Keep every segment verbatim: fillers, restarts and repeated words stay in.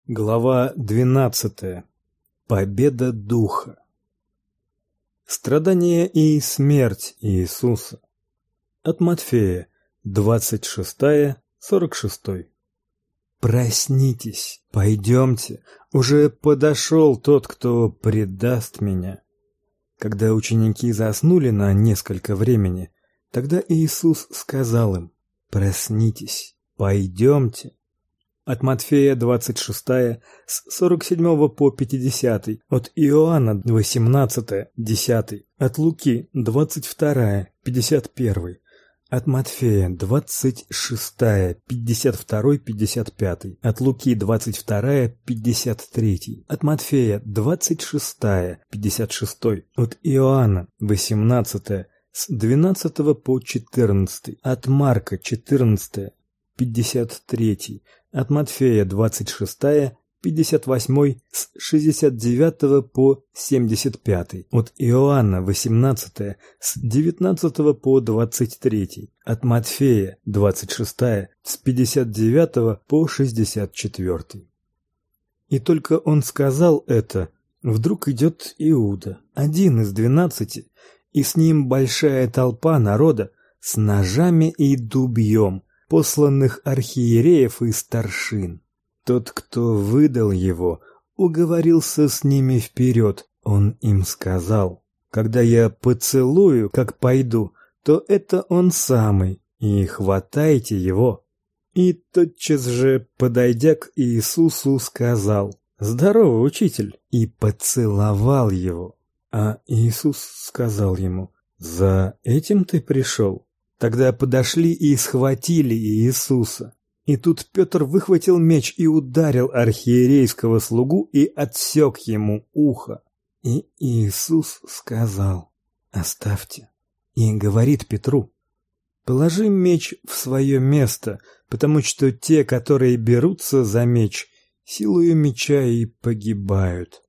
Глава двенадцатая. Победа духа. Страдания и смерть Иисуса. От Матфея, двадцать шестая, сорок шестой. Проснитесь, пойдемте, уже подошел тот, кто предаст меня. Когда ученики заснули на несколько времени, тогда Иисус сказал им: проснитесь, пойдемте. От Матфея двадцать шестая, с сорок седьмого по пятидесятый, от Иоанна восемнадцатая, десятый, от Луки двадцать вторая, пятьдесят первый, от Матфея двадцать шестая, пятьдесят второй, пятьдесят пятый, от Луки двадцать вторая, пятьдесят третий, от Матфея двадцать шестая, пятьдесят шестой, от Иоанна восемнадцатая, с двенадцатого по четырнадцатый, от Марка четырнадцатая, пятьдесят третий, от Матфея двадцать шестая, пятьдесят восьмой, с шестьдесят девятого по семьдесят пятый, от Иоанна восемнадцатая, с девятнадцатого по двадцать третий, от Матфея двадцать шестая, с пятьдесят девятого по шестьдесят четвёртый. И только он сказал это, вдруг идет Иуда, один из двенадцати, и с ним большая толпа народа с ножами и дубьем, посланных архиереев и старшин. Тот, кто выдал его, уговорился с ними вперед. Он им сказал: когда я поцелую, как пойду, то это он самый, и хватайте его. И тотчас же, подойдя к Иисусу, сказал: здорово, учитель, и поцеловал его. А Иисус сказал ему: за этим ты пришел? Тогда подошли и схватили Иисуса. И тут Петр выхватил меч и ударил архиерейского слугу и отсек ему ухо. И Иисус сказал: оставьте. И говорит Петру: положи меч в свое место, потому что те, которые берутся за меч, силою меча и погибают.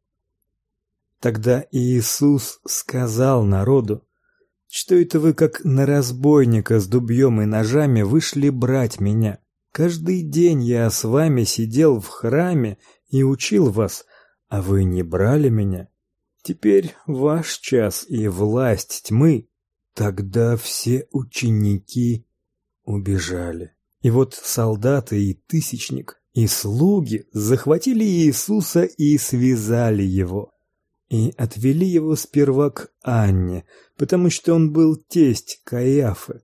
Тогда Иисус сказал народу: что это вы, как на разбойника с дубьем и ножами, вышли брать меня? Каждый день я с вами сидел в храме и учил вас, а вы не брали меня. Теперь ваш час и власть тьмы. Тогда все ученики убежали. И вот солдаты и тысячник, и слуги захватили Иисуса и связали его. И отвели его сперва к Анне, потому что он был тесть Каиафы.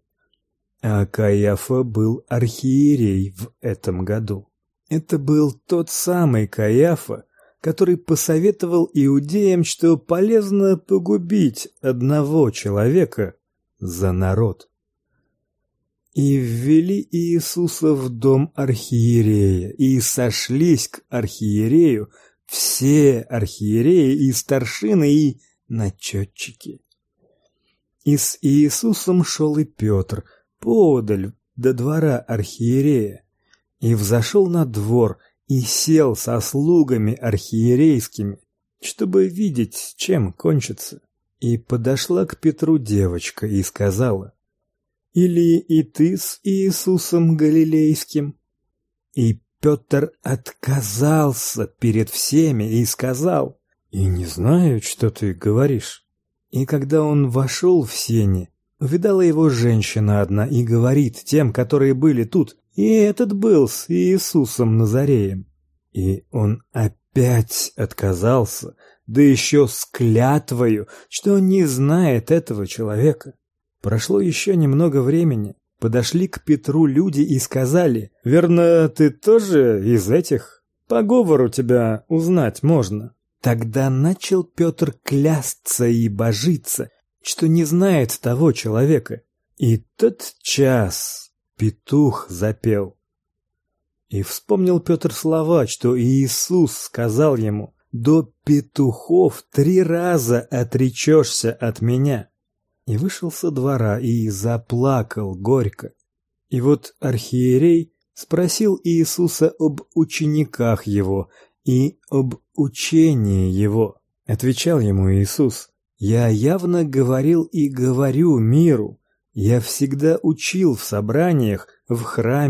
А Каиафа был архиерей в этом году. Это был тот самый Каиафа, который посоветовал иудеям, что полезно погубить одного человека за народ. И ввели Иисуса в дом архиерея, и сошлись к архиерею все архиереи и старшины и начетчики. И с Иисусом шел и Петр поодаль до двора архиерея, и взошел на двор и сел со слугами архиерейскими, чтобы видеть, чем кончится. И подошла к Петру девочка и сказала: или и ты с Иисусом Галилейским? И Петр отказался перед всеми и сказал: и не знаю, что ты говоришь. И когда он вошел в сени, увидала его женщина одна и говорит тем, которые были тут: и этот был с Иисусом Назареем. И он опять отказался, да еще с клятвою, что не знает этого человека. Прошло еще немного времени. Подошли к Петру люди и сказали: верно, ты тоже из этих? По говору тебя узнать можно. Тогда начал Петр клясться и божиться, что не знает того человека. И тотчас петух запел. И вспомнил Петр слова, что Иисус сказал ему: до петухов три раза отречешься от меня. И вышел со двора и заплакал горько. И вот архиерей спросил Иисуса об учениках его и об учении его. Отвечал ему Иисус: я явно говорил и говорю миру. Я всегда учил в собраниях, в храме,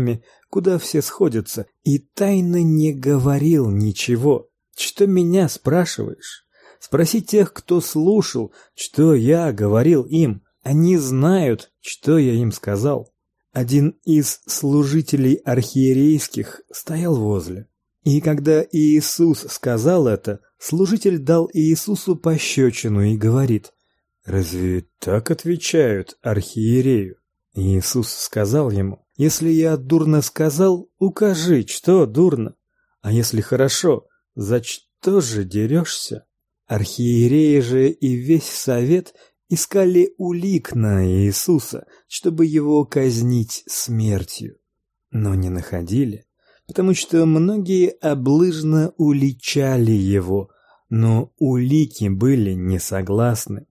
куда все сходятся, и тайно не говорил ничего. Что меня спрашиваешь? Спроси тех, кто слушал, что я говорил им. Они знают, что я им сказал. Один из служителей архиерейских стоял возле. И когда Иисус сказал это, служитель дал Иисусу пощечину и говорит: «Разве так отвечают архиерею?» Иисус сказал ему: «Если я дурно сказал, укажи, что дурно. А если хорошо, за что же дерешься?» Архиереи же и весь совет искали улик на Иисуса, чтобы его казнить смертью, но не находили, потому что многие облыжно уличали его, но улики были не согласны.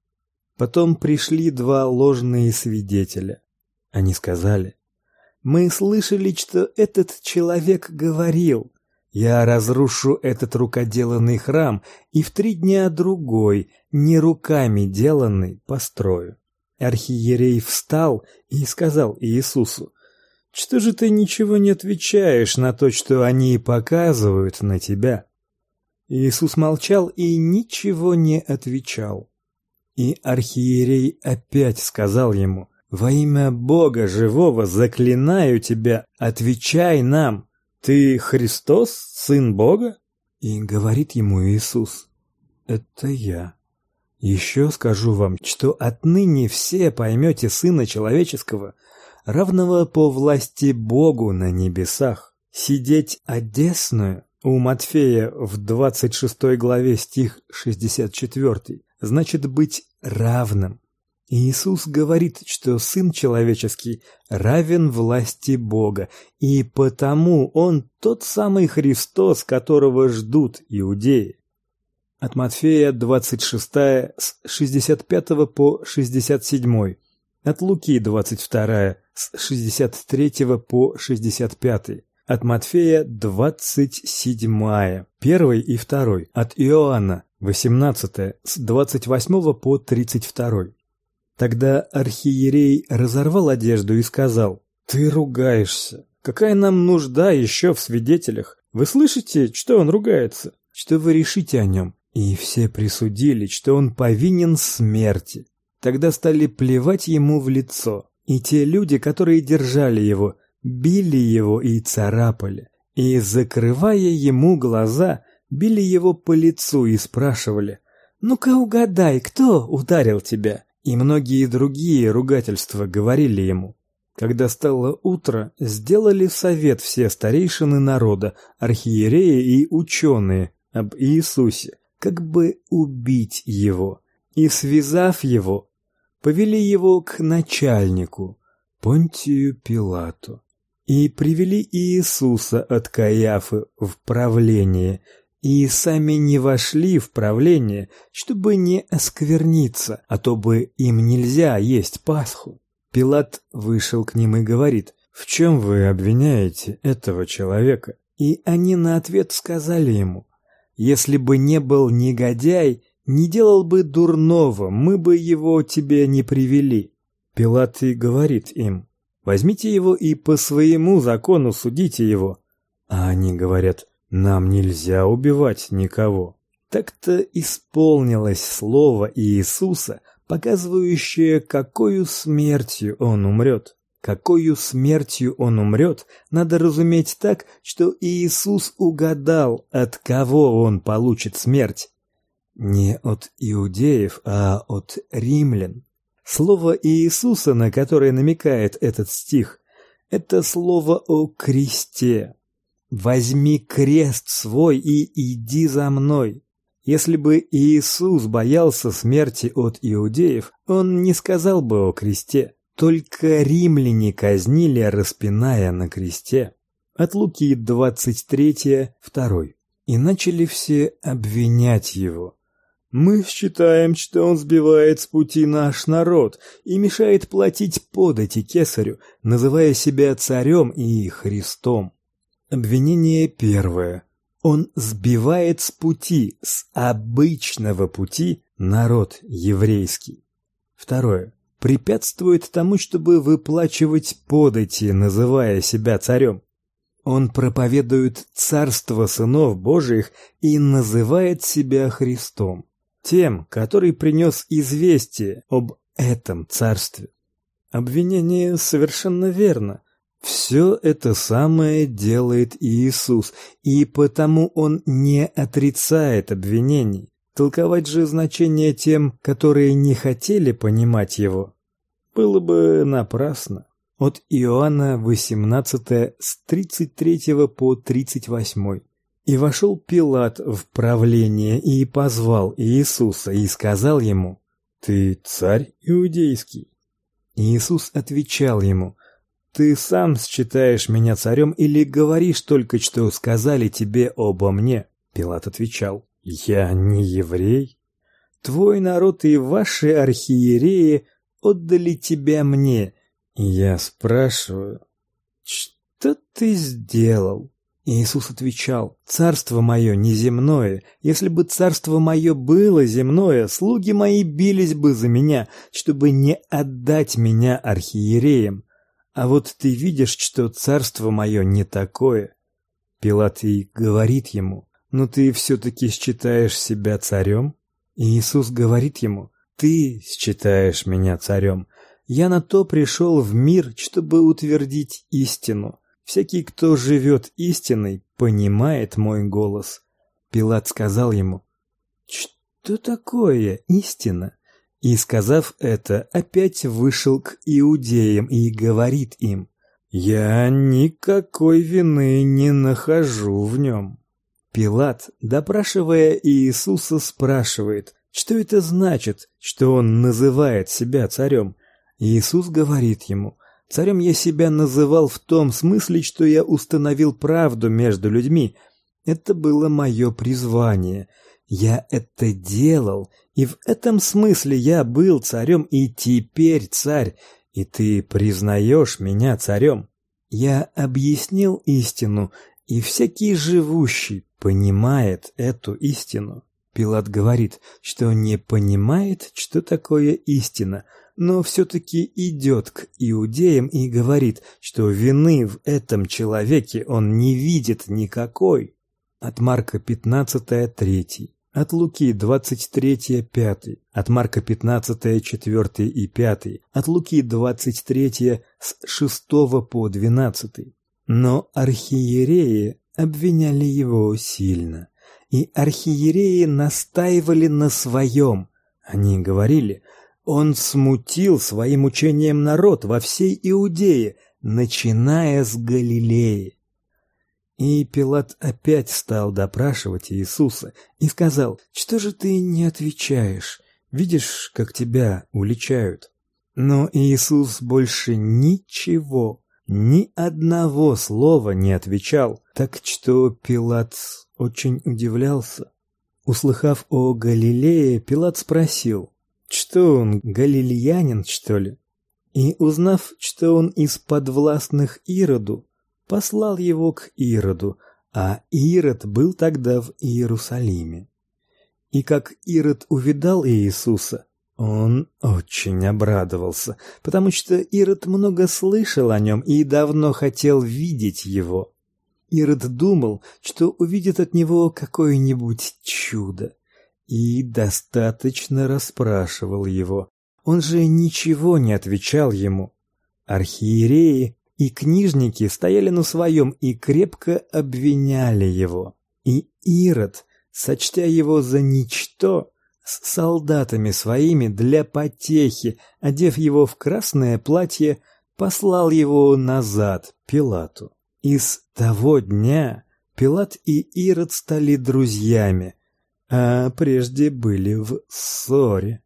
Потом пришли два ложные свидетеля. Они сказали: «Мы слышали, что этот человек говорил: я разрушу этот рукоделанный храм и в три дня другой, не руками деланный, построю». Архиерей встал и сказал Иисусу: «Что же ты ничего не отвечаешь на то, что они показывают на тебя?» Иисус молчал и ничего не отвечал. И архиерей опять сказал ему: «Во имя Бога живого заклинаю тебя, отвечай нам. Ты Христос, Сын Бога?» И говорит ему Иисус: «Это я. Еще скажу вам, что отныне все поймете Сына Человеческого, равного по власти Богу на небесах. Сидеть одесную». У Матфея в двадцать шестой главе стих шестьдесят четвёртый значит быть равным. Иисус говорит, что Сын Человеческий равен власти Бога, и потому Он тот самый Христос, которого ждут иудеи. От Матфея двадцать шестая с шестьдесят пятого по шестьдесят седьмой, от Луки двадцать вторая с шестьдесят третьего по шестьдесят пятый. От Матфея двадцать седьмая, первый и второй, от Иоанна восемнадцатая с двадцать восьмого по тридцать второй. Тогда архиерей разорвал одежду и сказал: «Ты ругаешься. Какая нам нужда еще в свидетелях? Вы слышите, что он ругается? Что вы решите о нем?» И все присудили, что он повинен смерти. Тогда стали плевать ему в лицо, и те люди, которые держали его, били его и царапали, и, закрывая ему глаза, били его по лицу и спрашивали: «Ну-ка угадай, кто ударил тебя?» И многие другие ругательства говорили ему. Когда стало утро, сделали совет все старейшины народа, архиереи и ученые об Иисусе, как бы убить его, и, связав его, повели его к начальнику, Понтию Пилату. И привели Иисуса от Каиафы в правление, и сами не вошли в правление, чтобы не оскверниться, а то бы им нельзя есть Пасху. Пилат вышел к ним и говорит: «В чем вы обвиняете этого человека?» И они на ответ сказали ему: «Если бы не был негодяй, не делал бы дурного, мы бы его тебе не привели». Пилат и говорит им: «Возьмите его и по своему закону судите его». А они говорят: «Нам нельзя убивать никого». Так-то исполнилось слово Иисуса, показывающее, какою смертью он умрет. Какою смертью он умрет, надо разуметь так, что Иисус угадал, от кого он получит смерть. Не от иудеев, а от римлян. Слово Иисуса, на которое намекает этот стих, это слово о кресте. «Возьми крест свой и иди за мной». Если бы Иисус боялся смерти от иудеев, он не сказал бы о кресте. Только римляне казнили, распиная на кресте. От Луки двадцать третья, второй. И начали все обвинять его. «Мы считаем, что он сбивает с пути наш народ и мешает платить подати кесарю, называя себя царем и Христом». Обвинение первое. Он сбивает с пути, с обычного пути, народ еврейский. Второе. препятствует тому, чтобы выплачивать подати, называя себя царем. Он проповедует царство сынов Божиих и называет себя Христом, тем, который принес известие об этом царстве. Обвинение совершенно верно. Все это самое делает Иисус, и потому он не отрицает обвинений. Толковать же значение тем, которые не хотели понимать его, было бы напрасно. От Иоанна восемнадцатое с тридцать третьего по тридцать восьмой. И вошел Пилат в правление и позвал Иисуса и сказал ему: «Ты царь иудейский?» Иисус отвечал ему: «Ты сам считаешь меня царем или говоришь только, что сказали тебе обо мне?» Пилат отвечал: «Я не еврей. Твой народ и ваши архиереи отдали тебя мне. И я спрашиваю, что ты сделал?» Иисус отвечал: «Царство мое не земное. Если бы царство мое было земное, слуги мои бились бы за меня, чтобы не отдать меня архиереям. А вот ты видишь, что царство мое не такое». Пилат и говорит ему: «Но ты все-таки считаешь себя царем?» И Иисус говорит ему: «Ты считаешь меня царем. Я на то пришел в мир, чтобы утвердить истину. Всякий, кто живет истиной, понимает мой голос». Пилат сказал ему: «Что такое истина?» И, сказав это, опять вышел к иудеям и говорит им: «Я никакой вины не нахожу в нем». Пилат, допрашивая Иисуса, спрашивает, что это значит, что он называет себя царем. Иисус говорит ему: «Царем я себя называл в том смысле, что я установил правду между людьми. Это было мое призвание. Я это делал, и в этом смысле я был царем и теперь царь, и ты признаешь меня царем. Я объяснил истину, и всякий живущий понимает эту истину». Пилат говорит, что не понимает, что такое истина, но все-таки идет к иудеям и говорит, что вины в этом человеке он не видит никакой. От Марка пятнадцатое третий, от Луки двадцать третье пятый, от Марка пятнадцатое четвертый и пятый, от Луки двадцать третье с шестого по двенадцатый. Но архиереи обвиняли его сильно, и архиереи настаивали на своем. Они говорили: «Он смутил своим учением народ во всей Иудее, начиная с Галилеи». И Пилат опять стал допрашивать Иисуса и сказал: «Что же ты не отвечаешь? Видишь, как тебя уличают?» Но Иисус больше ничего, ни одного слова не отвечал, так что Пилат очень удивлялся. Услыхав о Галилее, Пилат спросил: «Что он, галилеянин, что ли?» И, узнав, что он из подвластных Ироду, послал его к Ироду, а Ирод был тогда в Иерусалиме. И как Ирод увидал Иисуса, он очень обрадовался, потому что Ирод много слышал о нем и давно хотел видеть его. Ирод думал, что увидит от него какое-нибудь чудо, и достаточно расспрашивал его. Он же ничего не отвечал ему. Архиереи и книжники стояли на своем и крепко обвиняли его. И Ирод, сочтя его за ничто, с солдатами своими для потехи, одев его в красное платье, послал его назад Пилату. И с того дня Пилат и Ирод стали друзьями, а прежде были в ссоре.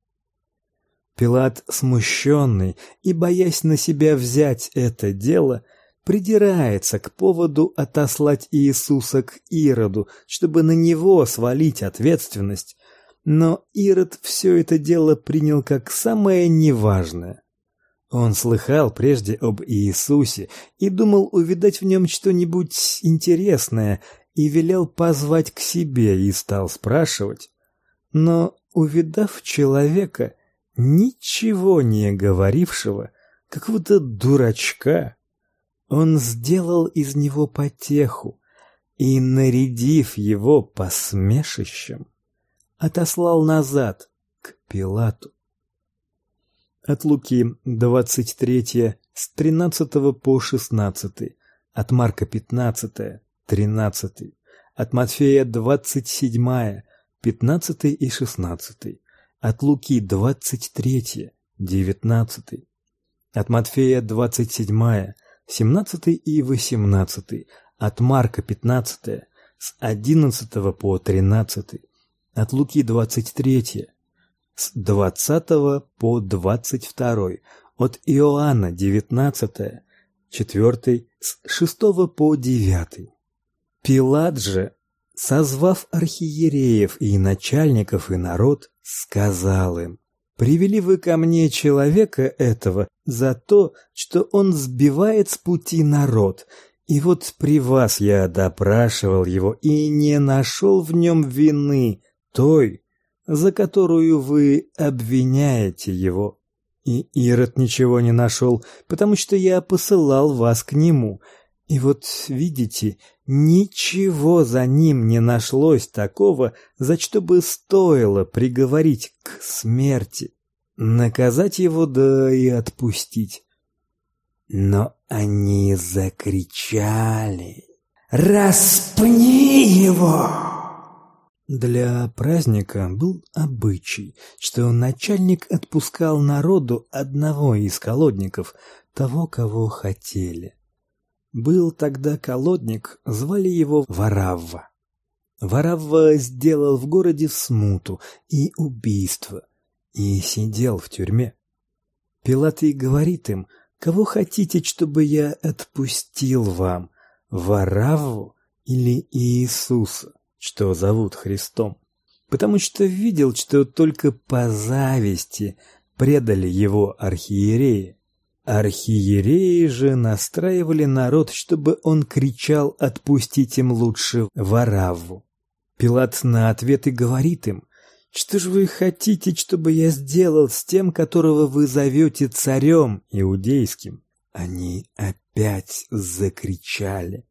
Пилат, смущенный и боясь на себя взять это дело, придирается к поводу отослать Иисуса к Ироду, чтобы на него свалить ответственность, но Ирод все это дело принял как самое неважное. Он слыхал прежде об Иисусе и думал увидать в нем что-нибудь интересное, и велел позвать к себе и стал спрашивать. Но, увидав человека, ничего не говорившего, какого-то дурачка, он сделал из него потеху и, нарядив его посмешищем, отослал назад к Пилату. От Луки двадцать третье с тринадцатого по шестнадцатый, от Марка пятнадцатое, тринадцатый, от Матфея двадцать седьмое, пятнадцатый и шестнадцатый, от Луки двадцать третье, девятнадцатый, от Матфея двадцать седьмое, семнадцатый и восемнадцатый, от Марка пятнадцатое с одиннадцатого по тринадцатый, от Луки двадцать третье с двадцатого по двадцать второй, от Иоанна девятнадцатое, четвёртый с шестого по девятый. Пилат же, созвав архиереев и начальников и народ, сказал им: «Привели вы ко мне человека этого за то, что он сбивает с пути народ, и вот при вас я допрашивал его и не нашел в нем вины той, за которую вы обвиняете его. И Ирод ничего не нашел, потому что я посылал вас к нему. И вот видите, ничего за ним не нашлось такого, за что бы стоило приговорить к смерти, наказать его да и отпустить». Но они закричали: «Распни его!» Для праздника был обычай, что начальник отпускал народу одного из колодников, того, кого хотели. Был тогда колодник, звали его Варавва. Варавва сделал в городе смуту и убийство, и сидел в тюрьме. Пилат и говорит им: «Кого хотите, чтобы я отпустил вам, Варавву или Иисуса, что зовут Христом?» Потому что видел, что только по зависти предали его архиереи. Архиереи же настраивали народ, чтобы он кричал отпустить им лучше Варавву. Пилат на ответ и говорит им: «Что же вы хотите, чтобы я сделал с тем, которого вы зовете царем иудейским?» Они опять закричали: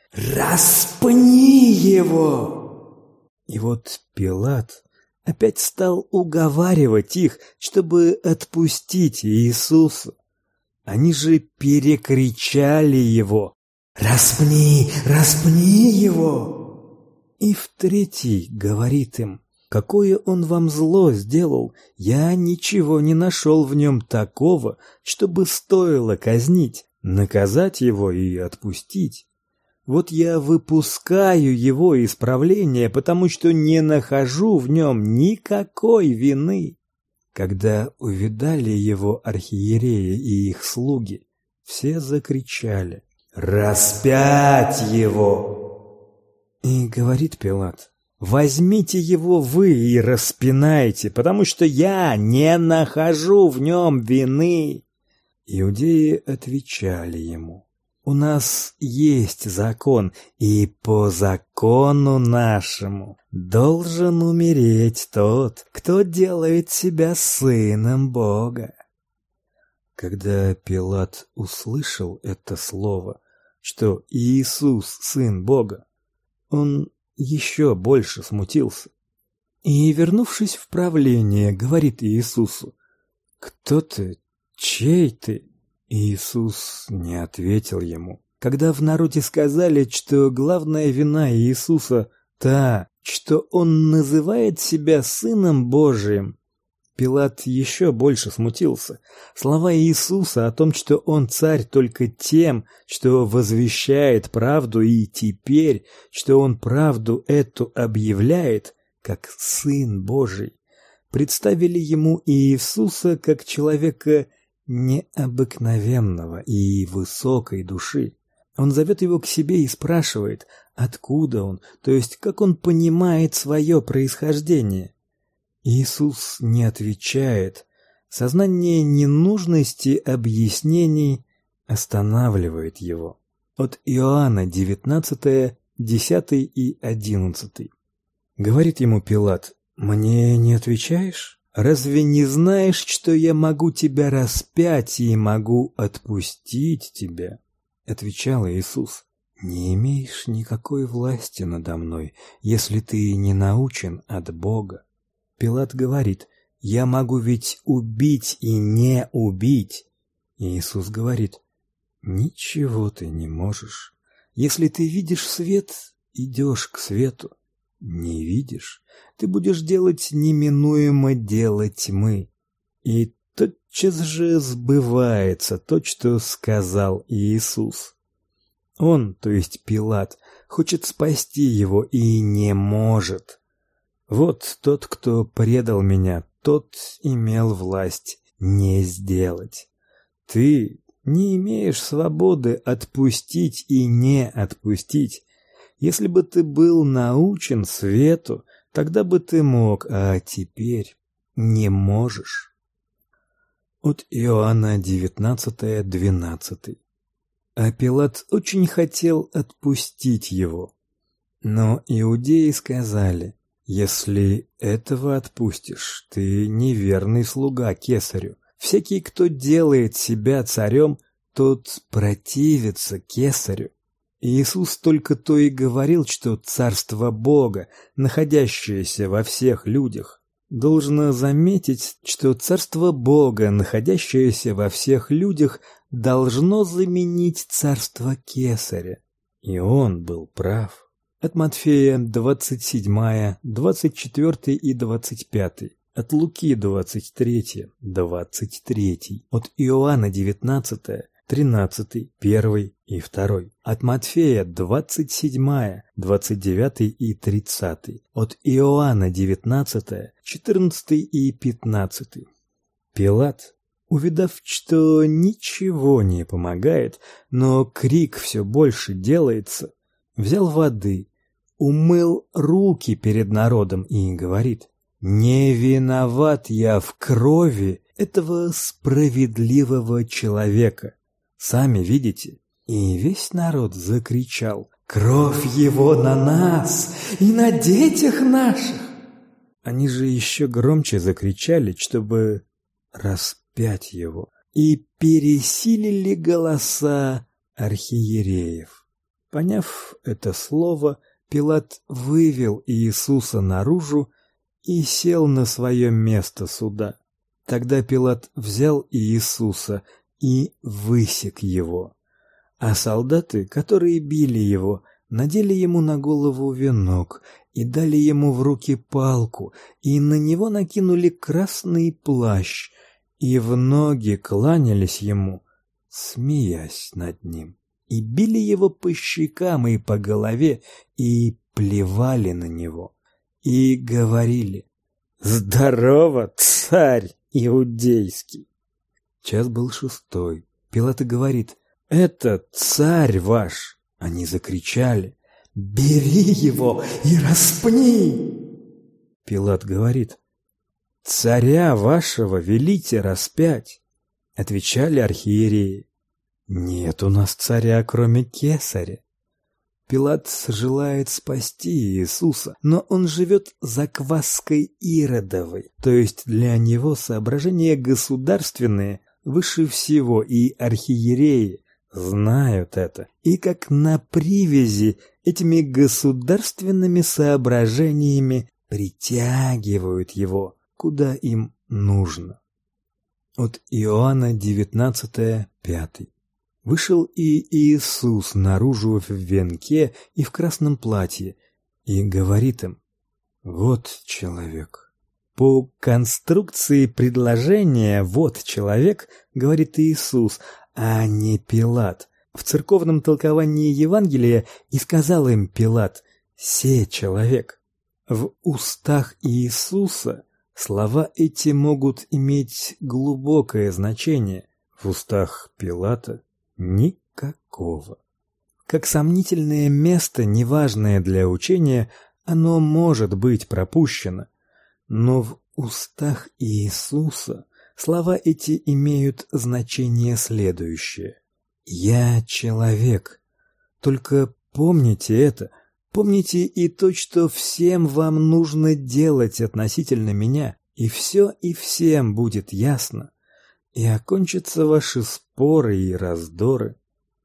«Распни его!» И вот Пилат опять стал уговаривать их, чтобы отпустить Иисуса. Они же перекричали его: «Распни, распни его!» И в третий говорит им: «Какое он вам зло сделал? Я ничего не нашел в нем такого, чтобы стоило казнить, наказать его и отпустить. Вот я выпускаю его из правления, потому что не нахожу в нем никакой вины». Когда увидали его архиереи и их слуги, все закричали: «Распять его!» И говорит Пилат: «Возьмите его вы и распинайте, потому что я не нахожу в нем вины». Иудеи отвечали ему: «У нас есть закон, и по закону нашему должен умереть тот, кто делает себя сыном Бога». Когда Пилат услышал это слово, что Иисус сын Бога, он еще больше смутился. И, вернувшись в правление, говорит Иисусу: «Кто ты? Чей ты?» Иисус не ответил ему. Когда в народе сказали, что главная вина Иисуса та, что он называет себя сыном Божиим, Пилат еще больше смутился. Слова Иисуса о том, что он царь только тем, что возвещает правду, и теперь, что он правду эту объявляет, как сын Божий, представили ему Иисуса как человека необыкновенного и высокой души. Он зовет его к себе и спрашивает, откуда он, то есть как он понимает свое происхождение. Иисус не отвечает. Сознание ненужности объяснений останавливает его. От Иоанна девятнадцатое, десятый и одиннадцатый. Говорит ему Пилат: «Мне не отвечаешь? разве не знаешь, что я могу тебя распять и могу отпустить тебя? Отвечал Иисус: не имеешь никакой власти надо мной, если ты не научен от Бога. Пилат говорит: я могу ведь убить и не убить. Иисус говорит: ничего ты не можешь. Если ты видишь свет, идешь к свету. Не видишь, ты будешь делать неминуемо дело тьмы. И тотчас же сбывается то, что сказал Иисус. Он, то есть Пилат, хочет спасти его и не может. Вот тот, кто предал меня, тот имел власть не сделать. Ты не имеешь свободы отпустить и не отпустить. Если бы ты был научен свету, тогда бы ты мог, а теперь не можешь. От Иоанна девятнадцатое двенадцатый. А Пилат очень хотел отпустить его. Но иудеи сказали: если этого отпустишь, ты неверный слуга кесарю. Всякий, кто делает себя царем, тот противится кесарю. Иисус только то и говорил, что царство Бога, находящееся во всех людях. Должно заметить, что царство Бога, находящееся во всех людях, должно заменить царство кесаря. И он был прав. От Матфея двадцать седьмая, двадцать четвёртый и двадцать пятый. От Луки двадцать третья, двадцать третий. От Иоанна девятнадцатое, тринадцатый, первый и второй. От Матфея двадцать седьмая, двадцать девятый и тридцатый. От Иоанна девятнадцатое, четырнадцатый и пятнадцатый. Пилат, увидав, что ничего не помогает, но крик все больше делается, взял воды, умыл руки перед народом и говорит: не виноват я в крови этого справедливого человека. Сами видите. И весь народ закричал: кровь его на нас и на детях наших. Они же еще громче закричали, чтобы распять его, и пересилили голоса архиереев. Поняв это слово, Пилат вывел Иисуса наружу и сел на свое место суда. Тогда Пилат взял Иисуса и высек его. А солдаты, которые били его, надели ему на голову венок и дали ему в руки палку, и на него накинули красный плащ, и в ноги кланялись ему, смеясь над ним, и били его по щекам и по голове, и плевали на него, и говорили: «Здорово, царь иудейский!» Час был шестой. Пилат и говорит: «Это царь ваш!» Они закричали: «Бери его и распни!» Пилат говорит: «Царя вашего велите распять!» Отвечали архиереи: «Нет у нас царя, кроме кесаря». Пилат желает спасти Иисуса, но он живет закваской Иродовой, то есть для него соображения государственные выше всего, и архиереи знают это, и как на привязи этими государственными соображениями притягивают его, куда им нужно. От Иоанна девятнадцатое, пятый. Вышел и Иисус наружу в венке и в красном платье, и говорит им: «Вот человек». По конструкции предложения «вот человек» говорит Иисус, а не Пилат. В церковном толковании Евангелия и сказал им Пилат: «Се человек». В устах Иисуса слова эти могут иметь глубокое значение, в устах Пилата никакого. Как сомнительное место, неважное для учения, оно может быть пропущено, но в устах Иисуса слова эти имеют значение следующее: «Я человек». Только помните это, помните и то, что всем вам нужно делать относительно меня. и все и всем будет ясно, и окончатся ваши споры и раздоры.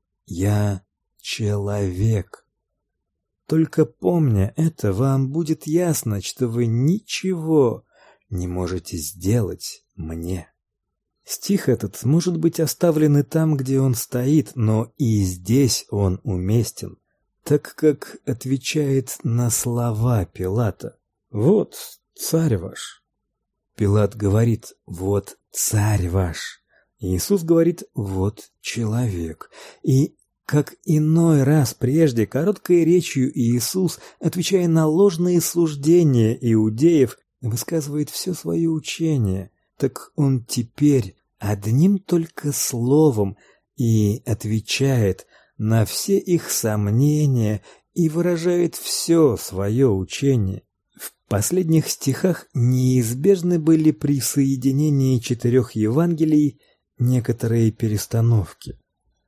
Я человек. Только помня это, вам будет ясно, что вы ничего не можете сделать мне. Стих этот может быть оставлен и там, где он стоит, но и здесь он уместен, так как отвечает на слова Пилата. Вот царь ваш. Пилат говорит: вот царь ваш. Иисус говорит: вот человек. И как иной раз прежде, короткой речью Иисус, отвечая на ложные суждения иудеев, высказывает все свое учение, так он теперь одним только словом и отвечает на все их сомнения и выражает все свое учение. В последних стихах неизбежны были при соединении четырех Евангелий некоторые перестановки.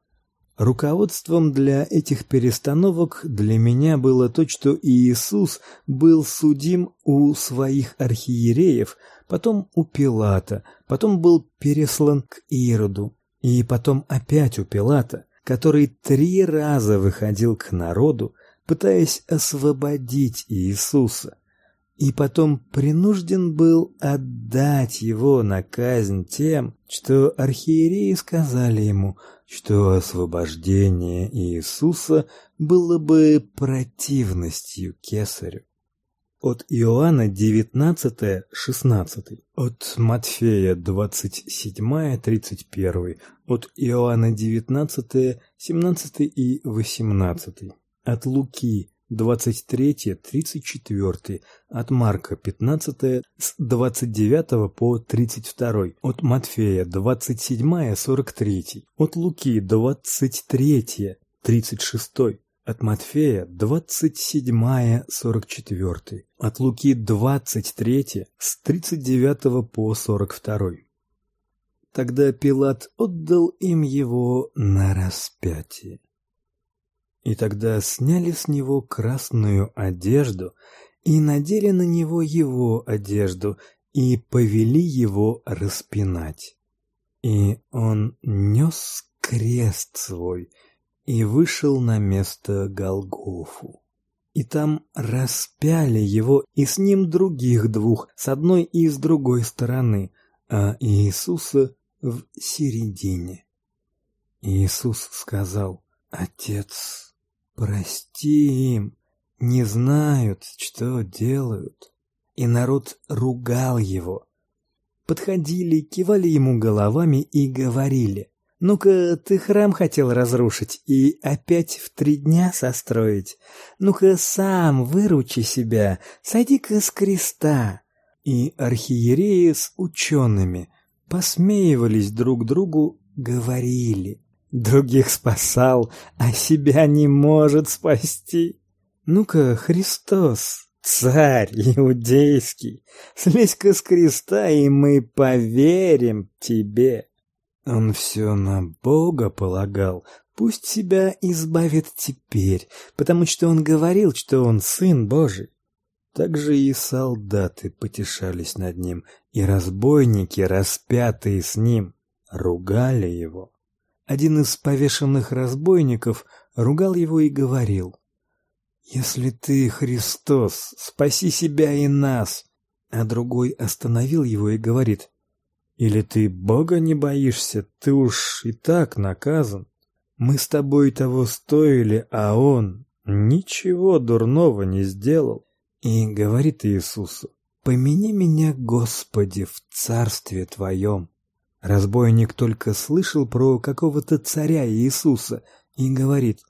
Руководством для этих перестановок для меня было то, что Иисус был судим у своих архиереев, потом у Пилата, потом был переслан к Ироду, и потом опять у Пилата, который три раза выходил к народу, пытаясь освободить Иисуса, и потом принужден был отдать его на казнь тем, что архиереи сказали ему, что освобождение Иисуса было бы противностью кесарю. От Иоанна девятнадцать шестнадцать, от Матфея двадцать семь тридцать один, от Иоанна девятнадцать семнадцать и восемнадцать, от Луки двадцать три тридцать четыре, от Марка пятнадцать с двадцать девятого по тридцать два, от Матфея двадцать семь сорок три, от Луки двадцать три тридцать шесть, от Матфея двадцать семь сорок четыре, от Луки двадцать три с тридцать девятого по сорок два. Тогда Пилат отдал им его на распятие. И тогда сняли с него красную одежду и надели на него его одежду и повели его распинать. И он нес крест свой и вышел на место Голгофу. И там распяли его и с ним других двух, с одной и с другой стороны, а Иисуса в середине. Иисус сказал: «Отец, прости им, не знают, что делают». И народ ругал его. Подходили, кивали ему головами и говорили: «Ну-ка, ты храм хотел разрушить и опять в три дня состроить? Ну-ка, сам выручи себя, сойди-ка с креста». И архиереи с учеными посмеивались друг другу, говорили: «Других спасал, а себя не может спасти. Ну-ка, Христос, царь иудейский, слезь-ка с креста, и мы поверим тебе». Он все на Бога полагал, пусть себя избавит теперь, потому что он говорил, что он Сын Божий. Также и солдаты потешались над ним, и разбойники, распятые с ним, ругали его. Один из повешенных разбойников ругал его и говорил: «Если ты Христос, спаси себя и нас». А другой остановил его и говорит: «Или ты Бога не боишься? Ты уж и так наказан. Мы с тобой того стоили, а он ничего дурного не сделал». И говорит Иисусу: «Помяни меня, Господи, в царстве Твоем». Разбойник только слышал про какого-то царя Иисуса и говорит: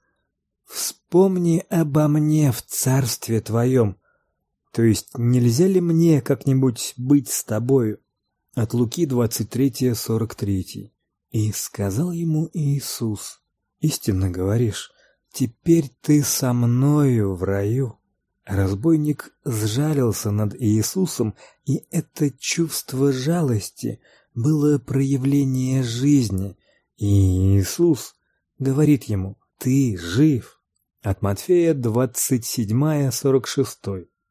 «Вспомни обо мне в царстве Твоем». То есть нельзя ли мне как-нибудь быть с тобою? От Луки двадцать три сорок три. И сказал ему Иисус: «Истинно говоришь, теперь ты со мною в раю». Разбойник сжалился над Иисусом, и это чувство жалости было проявление жизни, и Иисус говорит ему: «Ты жив». От Матфея двадцать семь сорок шесть.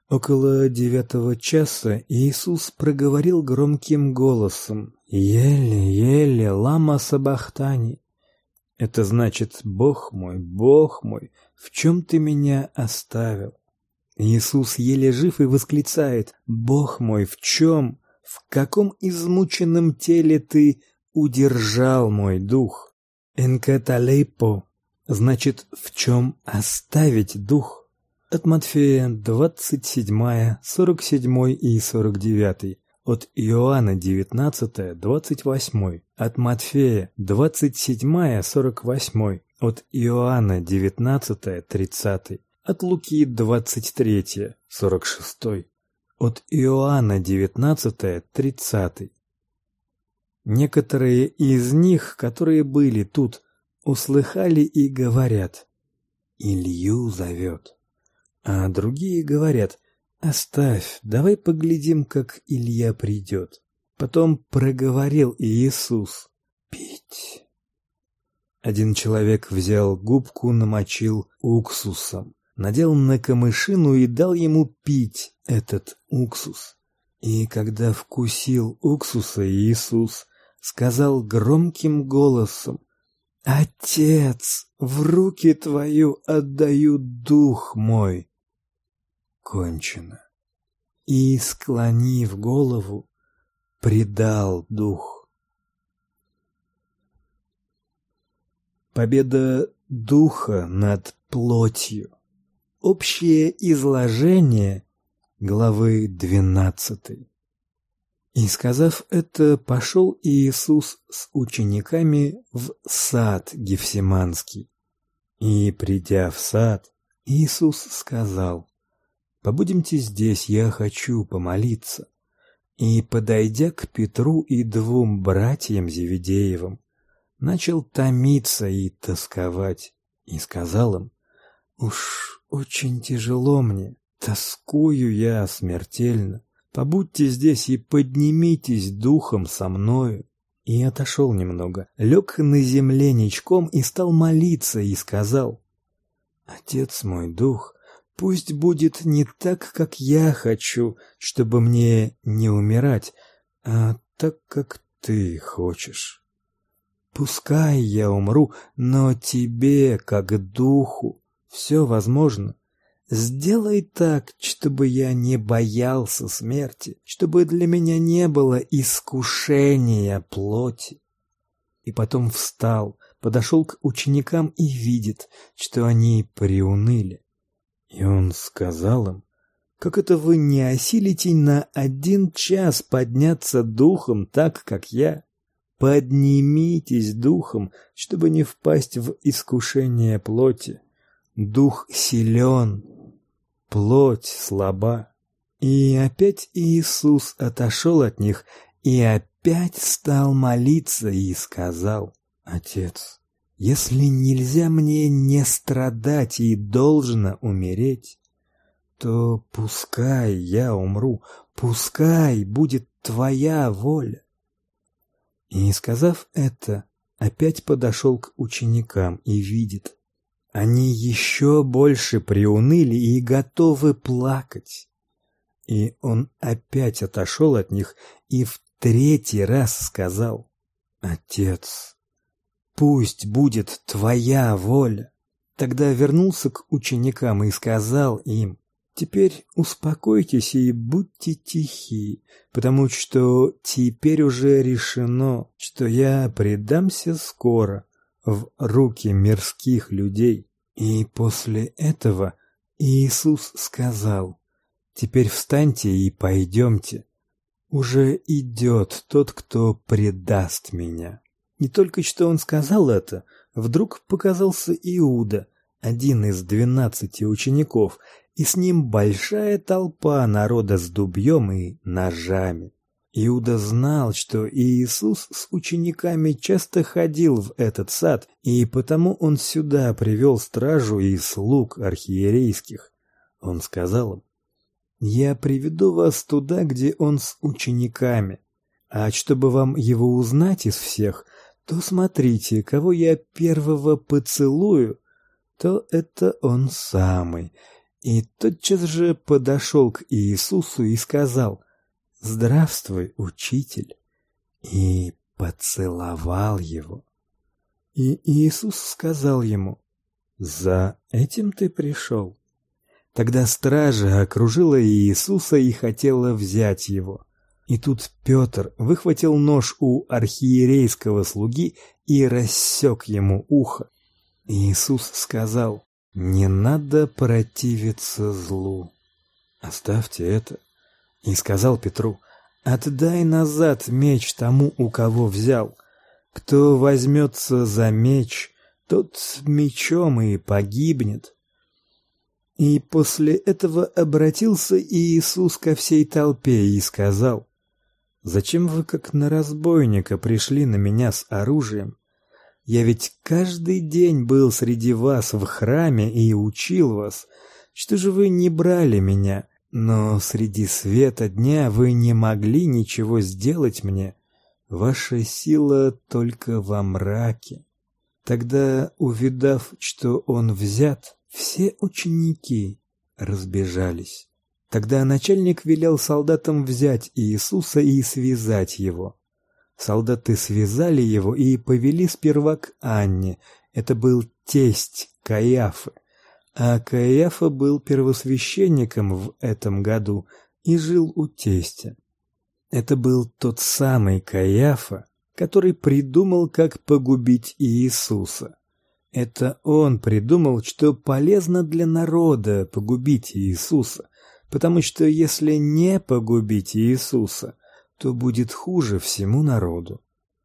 Около девятого часа Иисус проговорил громким голосом: «Еле, еле, лама сабахтани». Это значит: «Бог мой, Бог мой, в чем ты меня оставил?» Иисус еле жив и восклицает: «Бог мой, в чем, в каком измученном теле ты удержал мой дух?» «Энкаталейпо» значит: «в чем оставить дух?» От Матфея двадцать седьмая, сорок седьмой и сорок девятый. От Иоанна девятнадцатая, двадцать восьмой. От Матфея двадцать седьмая, сорок восьмой. От Иоанна девятнадцатая, тридцатый. От Луки двадцать третья, сорок шестой. От Иоанна девятнадцатая, тридцатый. Некоторые из них, которые были тут, услыхали и говорят: «Илью зовет». А другие говорят: «Оставь, давай поглядим, как Илья придет». Потом проговорил Иисус: «Пить». Один человек взял губку, намочил уксусом, надел на камышину и дал ему пить этот уксус. И когда вкусил уксуса, Иисус сказал громким голосом: «Отец, в руки твою отдаю дух мой». Кончено. И, склонив голову, предал дух. Победа духа над плотью. Общее изложение главы двенадцатой. И, сказав это, пошел Иисус с учениками в сад Гефсиманский. И, придя в сад, Иисус сказал: «Побудемте здесь, я хочу помолиться». И, подойдя к Петру и двум братьям Зеведеевым, начал томиться и тосковать, и сказал им: «Уж очень тяжело мне, тоскую я смертельно. Побудьте здесь и поднимитесь духом со мною». И отошел немного, лег на земле ничком и стал молиться, и сказал: «Отец мой, дух, пусть будет не так, как я хочу, чтобы мне не умирать, а так, как ты хочешь. Пускай я умру, но тебе, как духу, все возможно. Сделай так, чтобы я не боялся смерти, чтобы для меня не было искушения плоти». И потом встал, подошел к ученикам и видит, что они приуныли. И он сказал им: «Как это вы не осилите на один час подняться духом так, как я? Поднимитесь духом, чтобы не впасть в искушение плоти. Дух силен, плоть слаба». И опять Иисус отошел от них и опять стал молиться и сказал: «Отец, если нельзя мне не страдать и должно умереть, то пускай я умру, пускай будет твоя воля». И, сказав это, опять подошел к ученикам и видит: они еще больше приуныли и готовы плакать. И он опять отошел от них и в третий раз сказал: «Отец, пусть будет твоя воля». Тогда вернулся к ученикам и сказал им: «Теперь успокойтесь и будьте тихи, потому что теперь уже решено, что я предамся скоро в руки мирских людей». И после этого Иисус сказал: «Теперь встаньте и пойдемте. Уже идет тот, кто предаст меня». Не только что он сказал это, вдруг показался Иуда, один из двенадцати учеников, и с ним большая толпа народа с дубьем и ножами. Иуда знал, что Иисус с учениками часто ходил в этот сад, и потому он сюда привел стражу и слуг архиерейских. Он сказал им: «Я приведу вас туда, где он с учениками, а чтобы вам его узнать из всех, то смотрите, кого я первого поцелую, то это он самый, И тотчас же подошел к Иисусу и сказал: «Здравствуй, учитель!» и поцеловал его. И Иисус сказал ему: «За этим ты пришел?» Тогда стража окружила Иисуса и хотела взять его. И тут Петр выхватил нож у архиерейского слуги и рассек ему ухо. Иисус сказал: «Не надо противиться злу. Оставьте это». И сказал Петру: «Отдай назад меч тому, у кого взял. Кто возьмется за меч, тот мечом и погибнет». И после этого обратился Иисус ко всей толпе и сказал: «Зачем вы, как на разбойника, пришли на меня с оружием? Я ведь каждый день был среди вас в храме и учил вас. Что же вы не брали меня? Но среди света дня вы не могли ничего сделать мне. Ваша сила только во мраке». Тогда, увидав, что он взят, все ученики разбежались. Тогда начальник велел солдатам взять Иисуса и связать его. Солдаты связали его и повели сперва к Анне. Это был тесть Каиафы. А Каиафа был первосвященником в этом году и жил у тестя. Это был тот самый Каиафа, который придумал, как погубить Иисуса. Это он придумал, что полезно для народа погубить Иисуса, потому что если не погубить Иисуса, то будет хуже всему народу.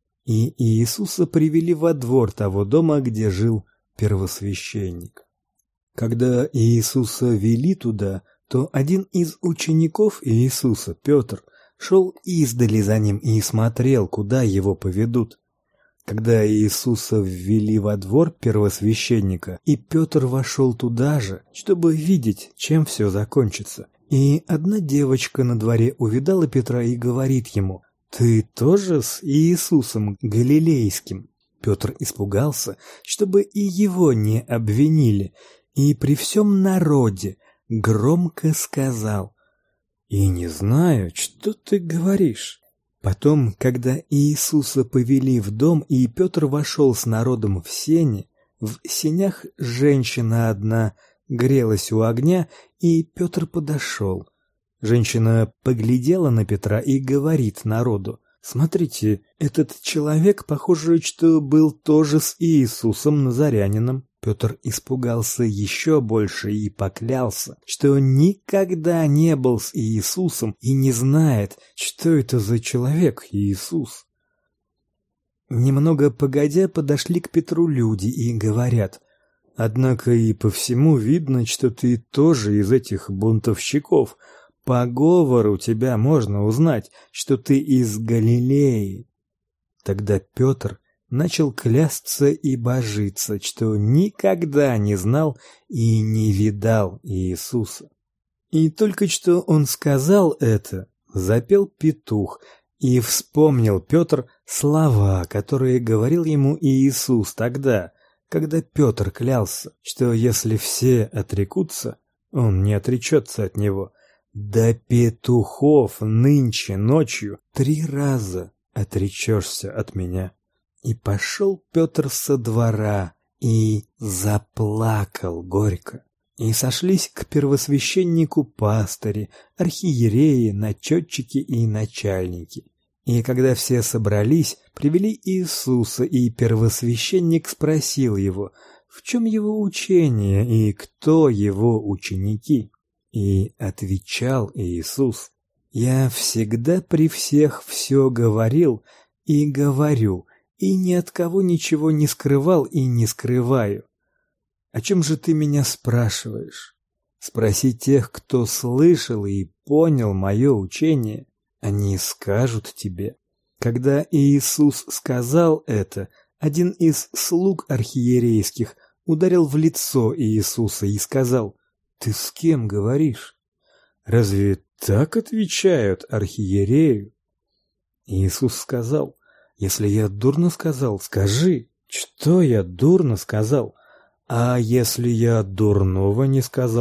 И Иисуса привели во двор того дома, где жил первосвященник. Когда Иисуса вели туда, то один из учеников Иисуса, Петр, шел издали за ним и смотрел, куда его поведут. Когда Иисуса ввели во двор первосвященника, и Петр вошел туда же, чтобы видеть, чем все закончится. И одна девочка на дворе увидала Петра и говорит ему: «Ты тоже с Иисусом Галилейским?» Петр испугался, чтобы и его не обвинили, и при всем народе громко сказал: «И не знаю, что ты говоришь». Потом, когда Иисуса повели в дом, и Петр вошел с народом в сени, в сенях женщина одна грелась у огня, и Петр подошел. Женщина поглядела на Петра и говорит народу: «Смотрите, этот человек, похоже, что был тоже с Иисусом Назарянином». Петр испугался еще больше и поклялся, что никогда не был с Иисусом и не знает, что это за человек Иисус. Немного погодя подошли к Петру люди и говорят: «Однако и по всему видно, что ты тоже из этих бунтовщиков. По говору тебя можно узнать, что ты из Галилеи». Тогда Петр начал клясться и божиться, что никогда не знал и не видал Иисуса. И только что он сказал это, запел петух, и вспомнил Петр слова, которые говорил ему Иисус тогда, когда Петр клялся, что если все отрекутся, он не отречется от него. «До петухов нынче ночью три раза отречешься от меня». И пошел Петр со двора и заплакал горько. И сошлись к первосвященнику пастыри, архиереи, начетчики и начальники. И когда все собрались, привели Иисуса, и первосвященник спросил его, в чем его учение и кто его ученики. И отвечал Иисус: «Я всегда при всех все говорил и говорю, и ни от кого ничего не скрывал и не скрываю. О чем же ты меня спрашиваешь? Спроси тех, кто слышал и понял мое учение, они скажут тебе». Когда Иисус сказал это, один из слуг архиерейских ударил в лицо Иисуса и сказал: «Ты с кем говоришь? Разве так отвечают архиерею?» Иисус сказал: «Если я дурно сказал, скажи, что я дурно сказал, а если я дурного не сказал,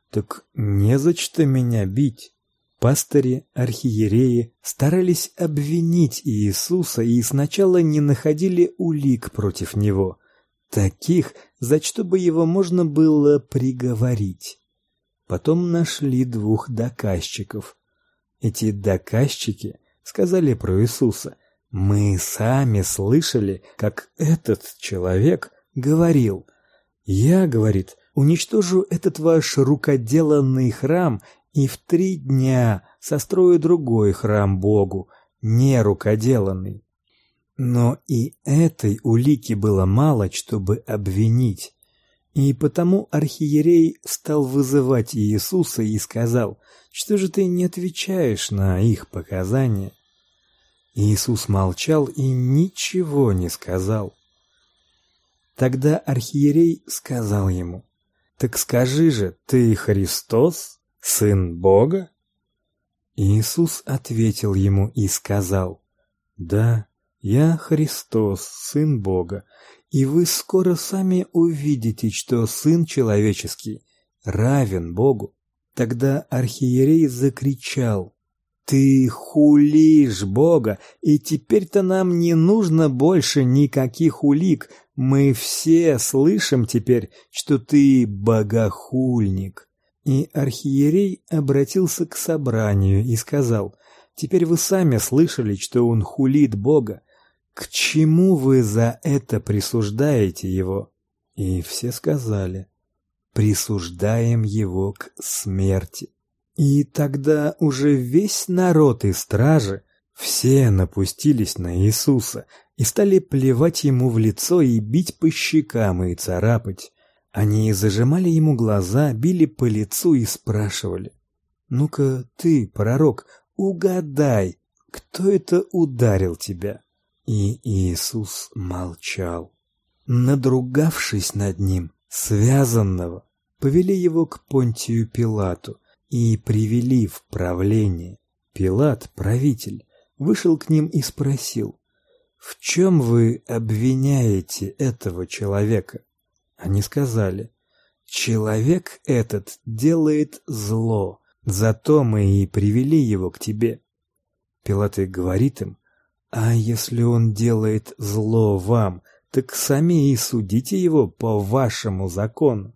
Так не за что меня бить. Пастыри, архиереи старались обвинить Иисуса и сначала не находили улик против него, таких, за что бы его можно было приговорить. Потом нашли двух доказчиков. Эти доказчики сказали про Иисуса: «Мы сами слышали, как этот человек говорил: я, говорит, уничтожу этот ваш рукоделанный храм и в три дня сострою другой храм Богу, не рукоделанный». Но и этой улики было мало, чтобы обвинить. И потому архиерей стал вызывать Иисуса и сказал: «Что же ты не отвечаешь на их показания?» Иисус молчал и ничего не сказал. Тогда архиерей сказал ему: «Так скажи же, ты Христос, Сын Бога?» Иисус ответил ему и сказал: «Да, я Христос, Сын Бога, и вы скоро сами увидите, что Сын Человеческий равен Богу». Тогда архиерей закричал: «Ты хулишь Бога, и теперь-то нам не нужно больше никаких улик. Мы все слышим теперь, что ты богохульник». И архиерей обратился к собранию и сказал: «Теперь вы сами слышали, что он хулит Бога. К чему вы за это присуждаете его?» И все сказали: «Присуждаем его к смерти». И тогда уже весь народ и стражи все напустились на Иисуса и стали плевать ему в лицо и бить по щекам и царапать. Они зажимали ему глаза, били по лицу и спрашивали: «Ну-ка ты, пророк, угадай, кто это ударил тебя?» И Иисус молчал. Надругавшись над ним, связанного, повели его к Понтию Пилату и привели в правление. Пилат, правитель, вышел к ним и спросил: «В чем вы обвиняете этого человека?» Они сказали: «Человек этот делает зло, зато мы и привели его к тебе». Пилат и говорит им: «А если он делает зло вам, так сами и судите его по вашему закону».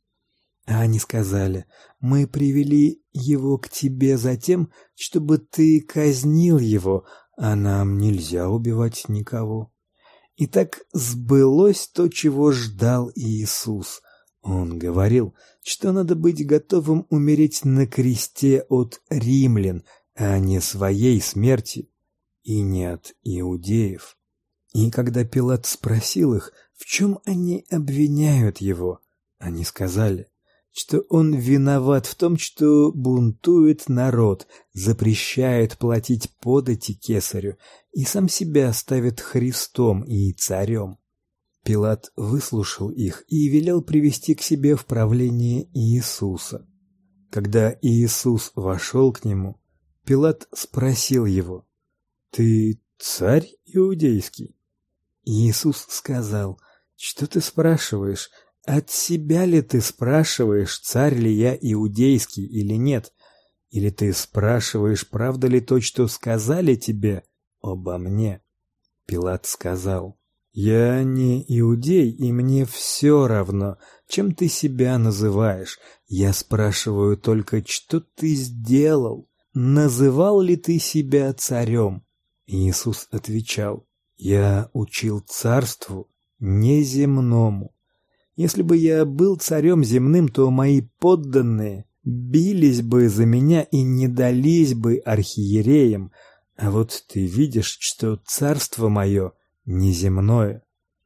А они сказали: «Мы привели его к тебе затем, чтобы ты казнил его, а нам нельзя убивать никого». И так сбылось то, чего ждал Иисус. Он говорил, что надо быть готовым умереть на кресте от римлян, а не своей смертью, и не от иудеев. И когда Пилат спросил их, в чем они обвиняют его, они сказали, что он виноват в том, что бунтует народ, запрещает платить подати кесарю и сам себя ставит Христом и царем. Пилат выслушал их и велел привести к себе в правление Иисуса. Когда Иисус вошел к нему, Пилат спросил его: «Ты царь иудейский?» Иисус сказал: «Что ты спрашиваешь? От себя ли ты спрашиваешь, царь ли я иудейский или нет? Или ты спрашиваешь, правда ли то, что сказали тебе обо мне?» Пилат сказал: «Я не иудей, и мне все равно, чем ты себя называешь. Я спрашиваю только, что ты сделал? Называл ли ты себя царем?» Иисус отвечал: «Я учил царству неземному. Если бы я был царем земным, то мои подданные бились бы за меня и не дались бы архиереям, а вот ты видишь, что царство мое неземное».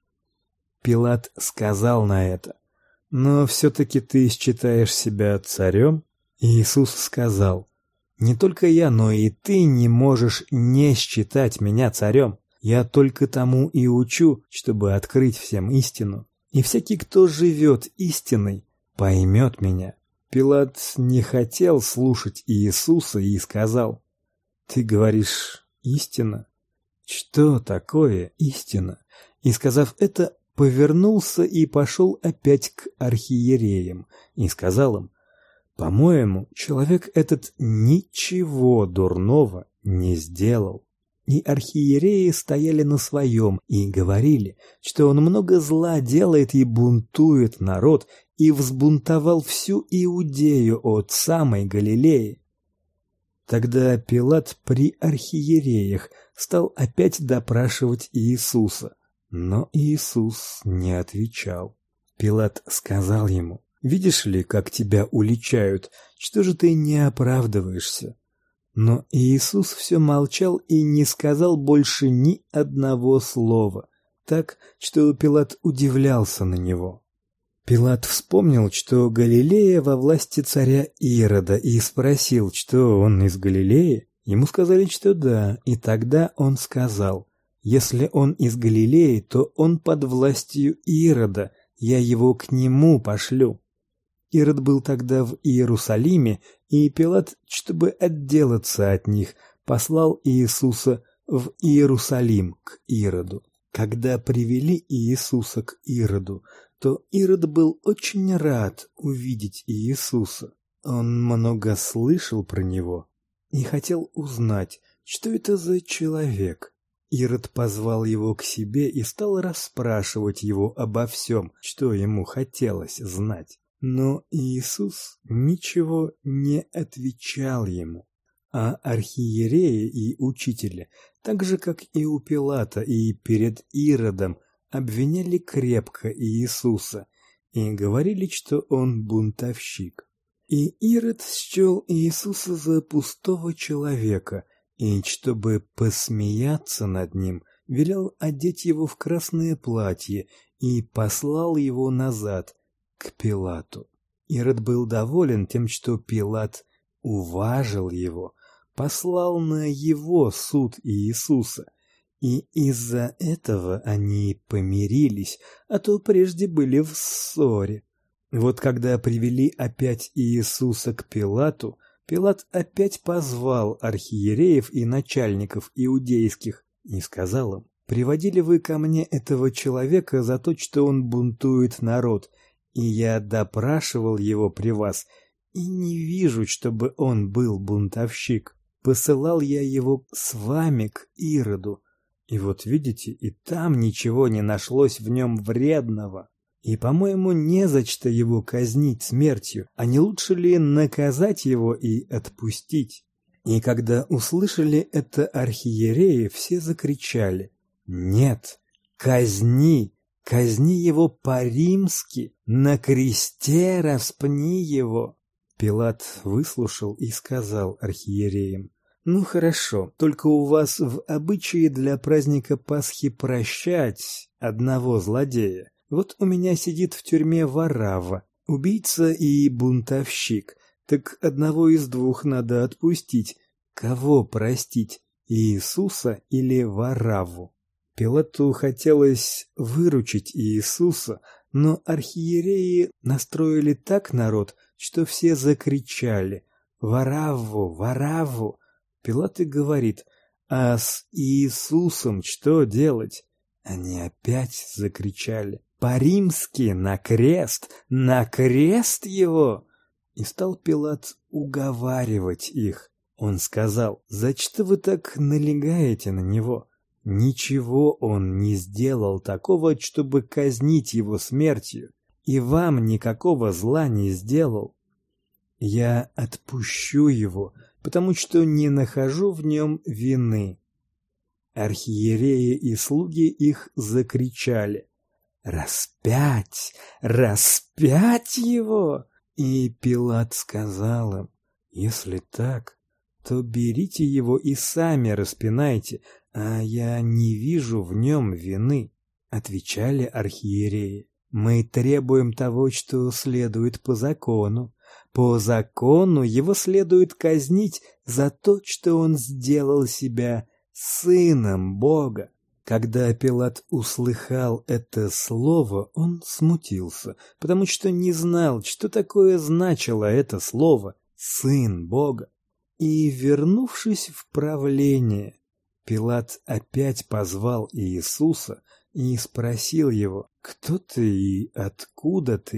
Пилат сказал на это: «Но все-таки ты считаешь себя царем?» Иисус сказал: «Не только я, но и ты не можешь не считать меня царем. Я только тому и учу, чтобы открыть всем истину. И всякий, кто живет истиной, поймет меня». Пилат не хотел слушать Иисуса и сказал: «Ты говоришь истина? Что такое истина?» И, сказав это, повернулся и пошел опять к архиереям и сказал им: По-моему, человек этот ничего дурного не сделал. И архиереи стояли на своем и говорили, что он много зла делает и бунтует народ, и взбунтовал всю Иудею от самой Галилеи. Тогда Пилат при архиереях стал опять допрашивать Иисуса, но Иисус не отвечал. Пилат сказал ему: «Видишь ли, как тебя уличают, что же ты не оправдываешься?» Но Иисус все молчал и не сказал больше ни одного слова, так что Пилат удивлялся на него. Пилат вспомнил, что Галилея во власти царя Ирода, и спросил, что он из Галилеи. Ему сказали, что да, и тогда он сказал: «Если он из Галилеи, то он под властью Ирода, я его к нему пошлю». Ирод был тогда в Иерусалиме, и Пилат, чтобы отделаться от них, послал Иисуса в Иерусалим к Ироду. Когда привели Иисуса к Ироду, то Ирод был очень рад увидеть Иисуса. Он много слышал про него и хотел узнать, что это за человек. Ирод позвал его к себе и стал расспрашивать его обо всем, что ему хотелось знать. Но Иисус ничего не отвечал ему. А архиереи и учители, так же как и у Пилата и перед Иродом, обвиняли крепко Иисуса и говорили, что он бунтовщик. И Ирод счел Иисуса за пустого человека, и, чтобы посмеяться над ним, велел одеть его в красное платье и послал его назад к Пилату. Ирод был доволен тем, что Пилат уважил его, послал на его суд Иисуса, и из-за этого они помирились, а то прежде были в ссоре. Вот когда привели опять Иисуса к Пилату, Пилат опять позвал архиереев и начальников иудейских и сказал им: «Приводили вы ко мне этого человека за то, что он бунтует народ, и я допрашивал его при вас, и не вижу, чтобы он был бунтовщик. Посылал я его с вами к Ироду, и вот видите, и там ничего не нашлось в нем вредного. И, по-моему, незачто его казнить смертью, а не лучше ли наказать его и отпустить?» И когда услышали это архиереи, все закричали: «Нет, казни! Казни его по-римски, на кресте распни его!» Пилат выслушал и сказал архиереям: «Ну хорошо, только у вас в обычае для праздника Пасхи прощать одного злодея. Вот у меня сидит в тюрьме Варавва, убийца и бунтовщик. Так одного из двух надо отпустить. Кого простить, Иисуса или Варавву?» Пилату хотелось выручить Иисуса, но архиереи настроили так народ, что все закричали: «Варавву! Варавву!» Пилат и говорит: «А с Иисусом что делать?» Они опять закричали: «По-римски, на крест! На крест его!» И стал Пилат уговаривать их. Он сказал: «Зачто вы так налегаете на него? Ничего он не сделал такого, чтобы казнить его смертью, и вам никакого зла не сделал. Я отпущу его, потому что не нахожу в нем вины». Архиереи и слуги их закричали: «Распять! Распять его!» И Пилат сказал им: «Если так, то берите его и сами распинайте, а я не вижу в нем вины». Отвечали архиереи: «Мы требуем того, что следует по закону. По закону его следует казнить за то, что он сделал себя сыном Бога». Когда Пилат услыхал это слово, он смутился, потому что не знал, что такое значило это слово «сын Бога». И, вернувшись в правление, Пилат опять позвал Иисуса и спросил его: «Кто ты и откуда ты?»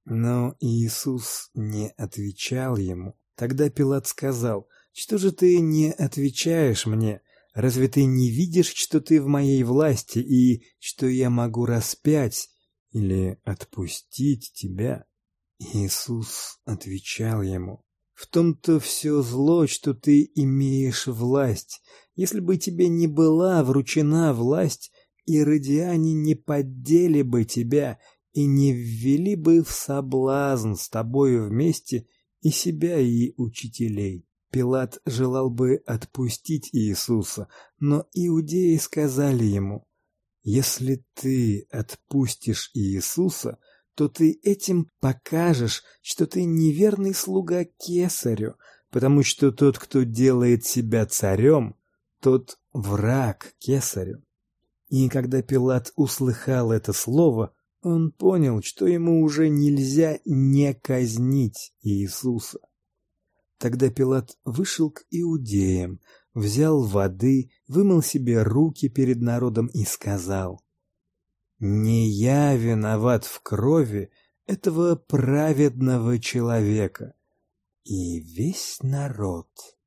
Но Иисус не отвечал ему. Тогда Пилат сказал: «Что же ты не отвечаешь мне? Разве ты не видишь, что ты в моей власти и что я могу распять или отпустить тебя?» Иисус отвечал ему: «В том-то все зло, что ты имеешь власть. Если бы тебе не была вручена власть, иродиане не поддели бы тебя и не ввели бы в соблазн с тобою вместе и себя, и учителей». Пилат желал бы отпустить Иисуса, но иудеи сказали ему: «Если ты отпустишь Иисуса, то ты этим покажешь, что ты неверный слуга кесарю, потому что тот, кто делает себя царем, тот враг кесарю». И когда Пилат услыхал это слово, он понял, что ему уже нельзя не казнить Иисуса. Тогда Пилат вышел к иудеям, взял воды, вымыл себе руки перед народом и сказал: «Не я виноват в крови этого праведного человека». И весь народ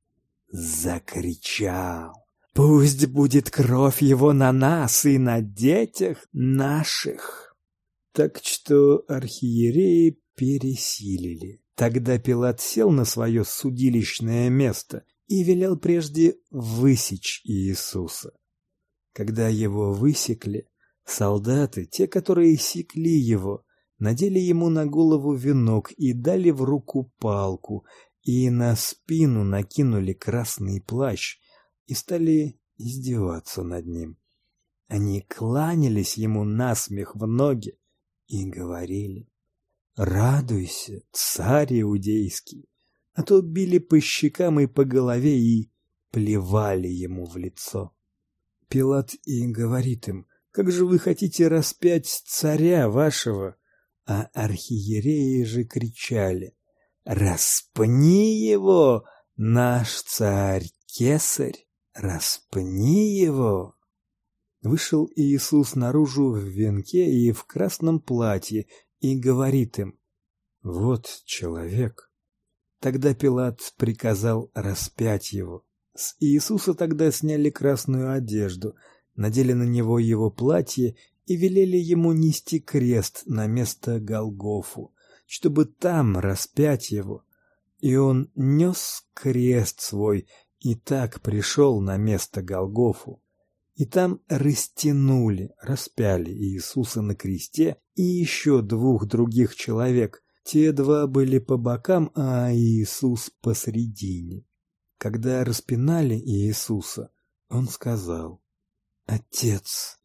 закричал: «Пусть будет кровь его на нас и на детях наших». Так что архиереи пересилили. Тогда Пилат сел на свое судилищное место и велел прежде высечь Иисуса. Когда его высекли, солдаты, те, которые секли его, надели ему на голову венок и дали в руку палку, и на спину накинули красный плащ и стали издеваться над ним. Они кланялись ему насмех в ноги и говорили: «Радуйся, царь иудейский!» А то били по щекам и по голове и плевали ему в лицо. Пилат и говорит им: «Как же вы хотите распять царя вашего?» А архиереи же кричали: «Распни его, наш царь Кесарь, распни его!» Вышел Иисус наружу в венке и в красном платье и говорит им: «Вот человек». Тогда Пилат приказал распять его. С Иисуса тогда сняли красную одежду, надели на него его платье и велели ему нести крест на место Голгофу, чтобы там распять его. И он нес крест свой и так пришел на место Голгофу. И там растянули, распяли Иисуса на кресте и еще двух других человек. Те два были по бокам, а Иисус посредине. Когда распинали Иисуса, он сказал: «Отец,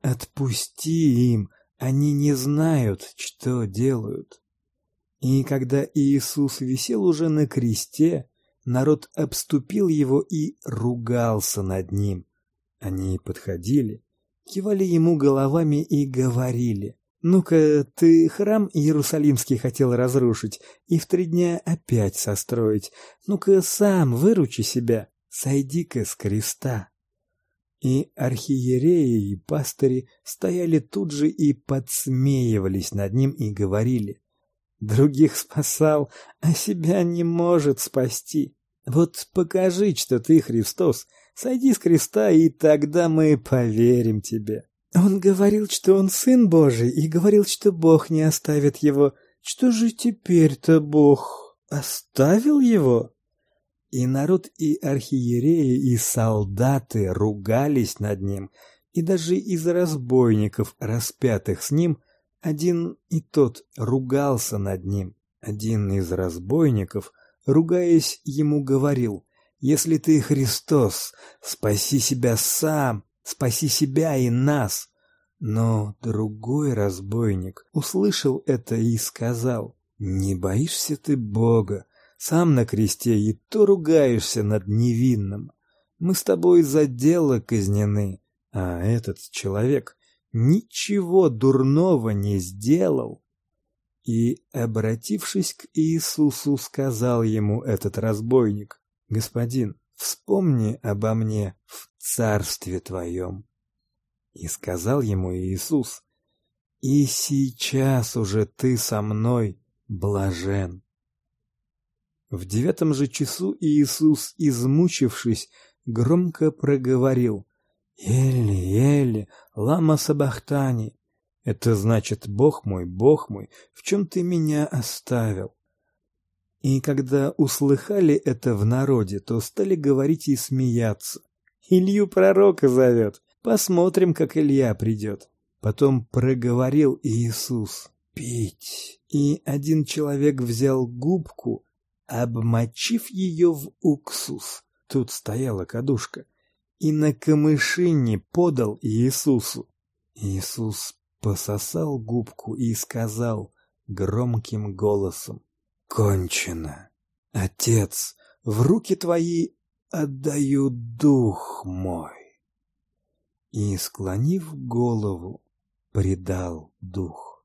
отпусти им, они не знают, что делают». И когда Иисус висел уже на кресте, народ обступил его и ругался над ним. Они подходили, кивали ему головами и говорили: «Ну-ка, ты храм Иерусалимский хотел разрушить и в три дня опять состроить. Ну-ка, сам выручи себя, сойди-ка с креста». И архиереи и пастыри стояли тут же и подсмеивались над ним и говорили: «Других спасал, а себя не может спасти. Вот покажи, что ты Христос, сойди с креста, и тогда мы поверим тебе». Он говорил, что он Сын Божий, и говорил, что Бог не оставит его. Что же теперь-то Бог оставил его? И народ, и архиереи, и солдаты ругались над ним, и даже из разбойников, распятых с ним, один и тот ругался над ним. Один из разбойников, ругаясь, ему говорил: «Если ты Христос, спаси себя сам, спаси себя и нас». Но другой разбойник услышал это и сказал: «Не боишься ты Бога? Сам на кресте и то ругаешься над невинным. Мы с тобой за дело казнены, а этот человек ничего дурного не сделал». И, обратившись к Иисусу, сказал ему этот разбойник: «Господин, вспомни обо мне в царстве твоем». И сказал ему Иисус: «И сейчас уже ты со мной блажен. В девятом же часу Иисус, измучившись, громко проговорил: «Эли, Эли, лама сабахтани». Это значит: «Бог мой, Бог мой, в чем ты меня оставил?» И когда услыхали это в народе, то стали говорить и смеяться: «Илью пророка зовет, посмотрим, как Илья придет». Потом проговорил Иисус: «Пить». И один человек взял губку, обмочив ее в уксус, тут стояла кадушка, и на камышине подал Иисусу. Иисус пососал губку и сказал громким голосом: «Кончено. Отец, в руки твои отдаю дух мой». И, склонив голову, предал дух.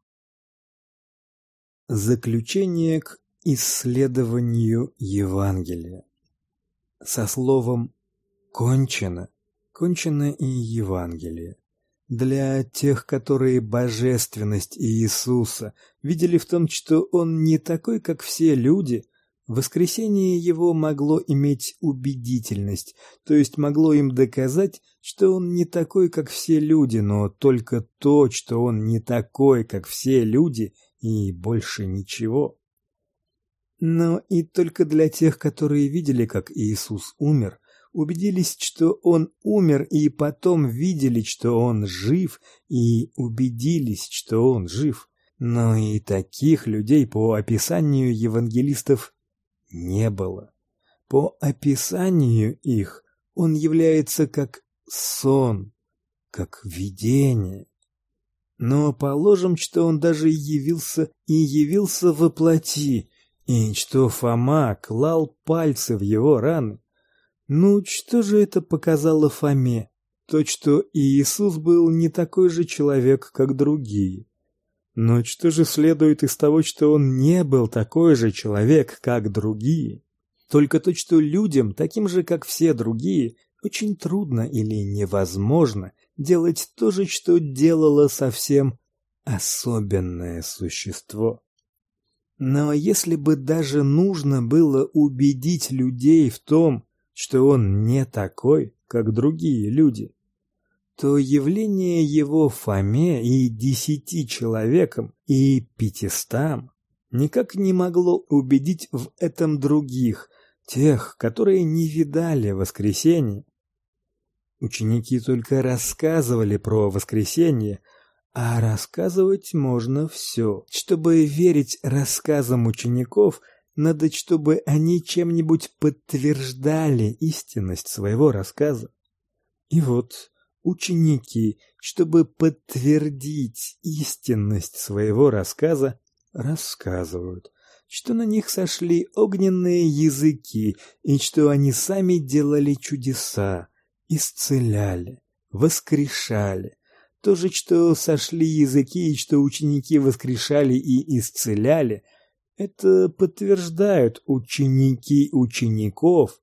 Заключение к исследованию Евангелия. Со словом «кончено» кончено и Евангелие. Для тех, которые божественность Иисуса видели в том, что Он не такой, как все люди, воскресение Его могло иметь убедительность, то есть могло им доказать, что Он не такой, как все люди, но только то, что Он не такой, как все люди, и больше ничего. Но и только для тех, которые видели, как Иисус умер, убедились, что Он умер, и потом видели, что Он жив, и убедились, что Он жив. Но и таких людей по описанию евангелистов не было. По описанию их Он является как сон, как видение. Но положим, что Он даже явился и явился во плоти, и что Фома клал пальцы в его раны. Ну, что же это показало Фоме? То, что Иисус был не такой же человек, как другие. Но что же следует из того, что Он не был такой же человек, как другие? Только то, что людям, таким же, как все другие, очень трудно или невозможно делать то же, что делало совсем особенное существо. Но если бы даже нужно было убедить людей в том, что Он не такой, как другие люди, то явление Его Фоме и десяти человекам и пятистам никак не могло убедить в этом других, тех, которые не видали воскресения. Ученики только рассказывали про воскресение, а рассказывать можно все. Чтобы верить рассказам учеников, надо, чтобы они чем-нибудь подтверждали истинность своего рассказа. И вот ученики, чтобы подтвердить истинность своего рассказа, рассказывают, что на них сошли огненные языки, и что они сами делали чудеса, исцеляли, воскрешали. То же, что сошли языки и что ученики воскрешали и исцеляли, это подтверждают ученики учеников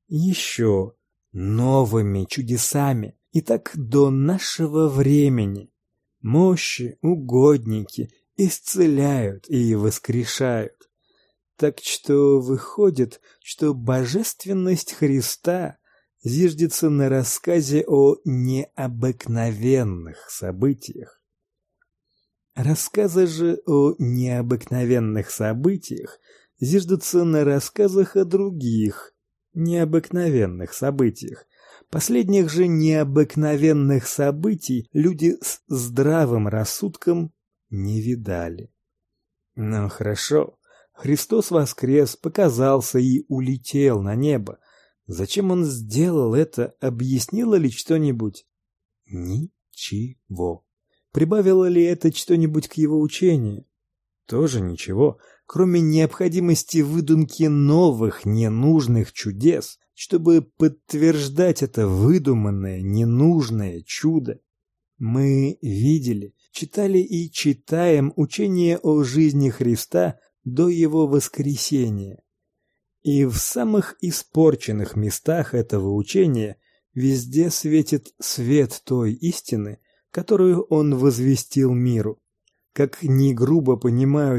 еще новыми чудесами. И так до нашего времени мощи, угодники исцеляют и воскрешают. Так что выходит, что божественность Христа зиждется на рассказе о необыкновенных событиях. Рассказы же о необыкновенных событиях зиждутся на рассказах о других необыкновенных событиях. Последних же необыкновенных событий люди с здравым рассудком не видали. Ну хорошо, Христос воскрес, показался и улетел на небо. Зачем Он сделал это, объяснило ли что-нибудь? Ничего. Прибавило ли это что-нибудь к Его учению? Тоже ничего, кроме необходимости выдумки новых ненужных чудес, чтобы подтверждать это выдуманное ненужное чудо. Мы видели, читали и читаем учение о жизни Христа до Его воскресения. И в самых испорченных местах этого учения везде светит свет той истины, которую Он возвестил миру. Как ни грубо понимают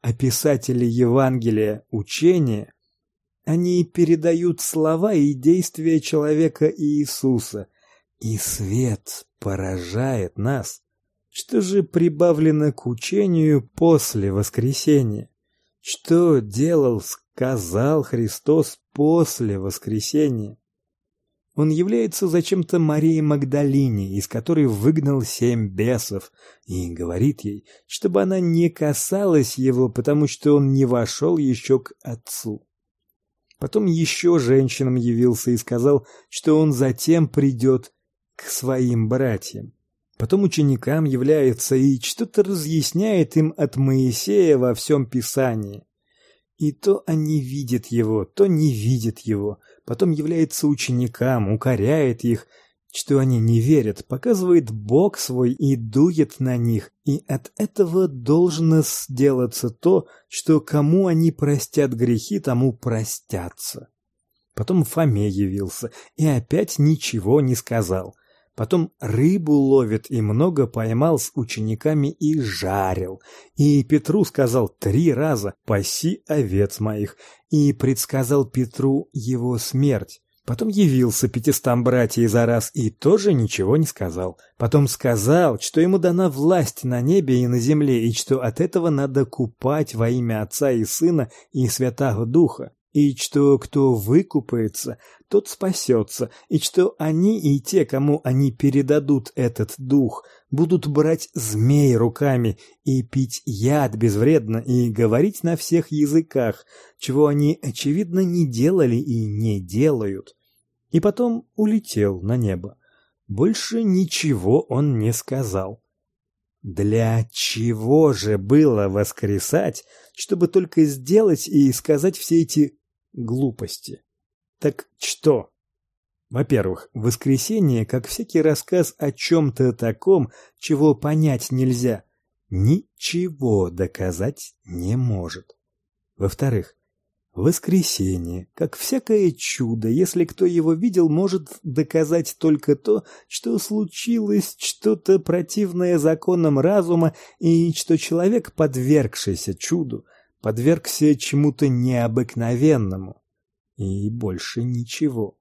а писатели Евангелия учения, они передают слова и действия человека Иисуса, и свет поражает нас. Что же прибавлено к учению после воскресения? Что делал, сказал Христос после воскресения? Он является зачем-то Марии Магдалине, из которой выгнал семь бесов, и говорит ей, чтобы она не касалась его, потому что он не вошел еще к Отцу. Потом еще женщинам явился и сказал, что он затем придет к своим братьям. Потом ученикам является и что-то разъясняет им от Моисея во всем Писании. И то они видят его, то не видят его. Потом является ученикам, укоряет их, что они не верят, показывает Бог свой и дует на них. И от этого должно сделаться то, что кому они простят грехи, тому простятся. Потом Фоме явился и опять ничего не сказал. Потом рыбу ловит и много поймал с учениками и жарил. И Петру сказал три раза: «Паси овец моих», и предсказал Петру его смерть. Потом явился пятистам братьям за раз и тоже ничего не сказал. Потом сказал, что ему дана власть на небе и на земле, и что от этого надо купать во имя Отца и Сына и Святаго Духа. И что кто выкупается, тот спасется, и что они и те, кому они передадут этот дух, будут брать змей руками и пить яд безвредно и говорить на всех языках, чего они, очевидно, не делали и не делают. И потом улетел на небо. Больше ничего он не сказал. Для чего же было воскресать, чтобы только сделать и сказать все эти глупости? Так что? Во-первых, воскресение, как всякий рассказ о чем-то таком, чего понять нельзя, ничего доказать не может. Во-вторых, воскресение, как всякое чудо, если кто его видел, может доказать только то, что случилось что-то противное законам разума, и что человек, подвергшийся чуду, подвергся чему-то необыкновенному, и больше ничего.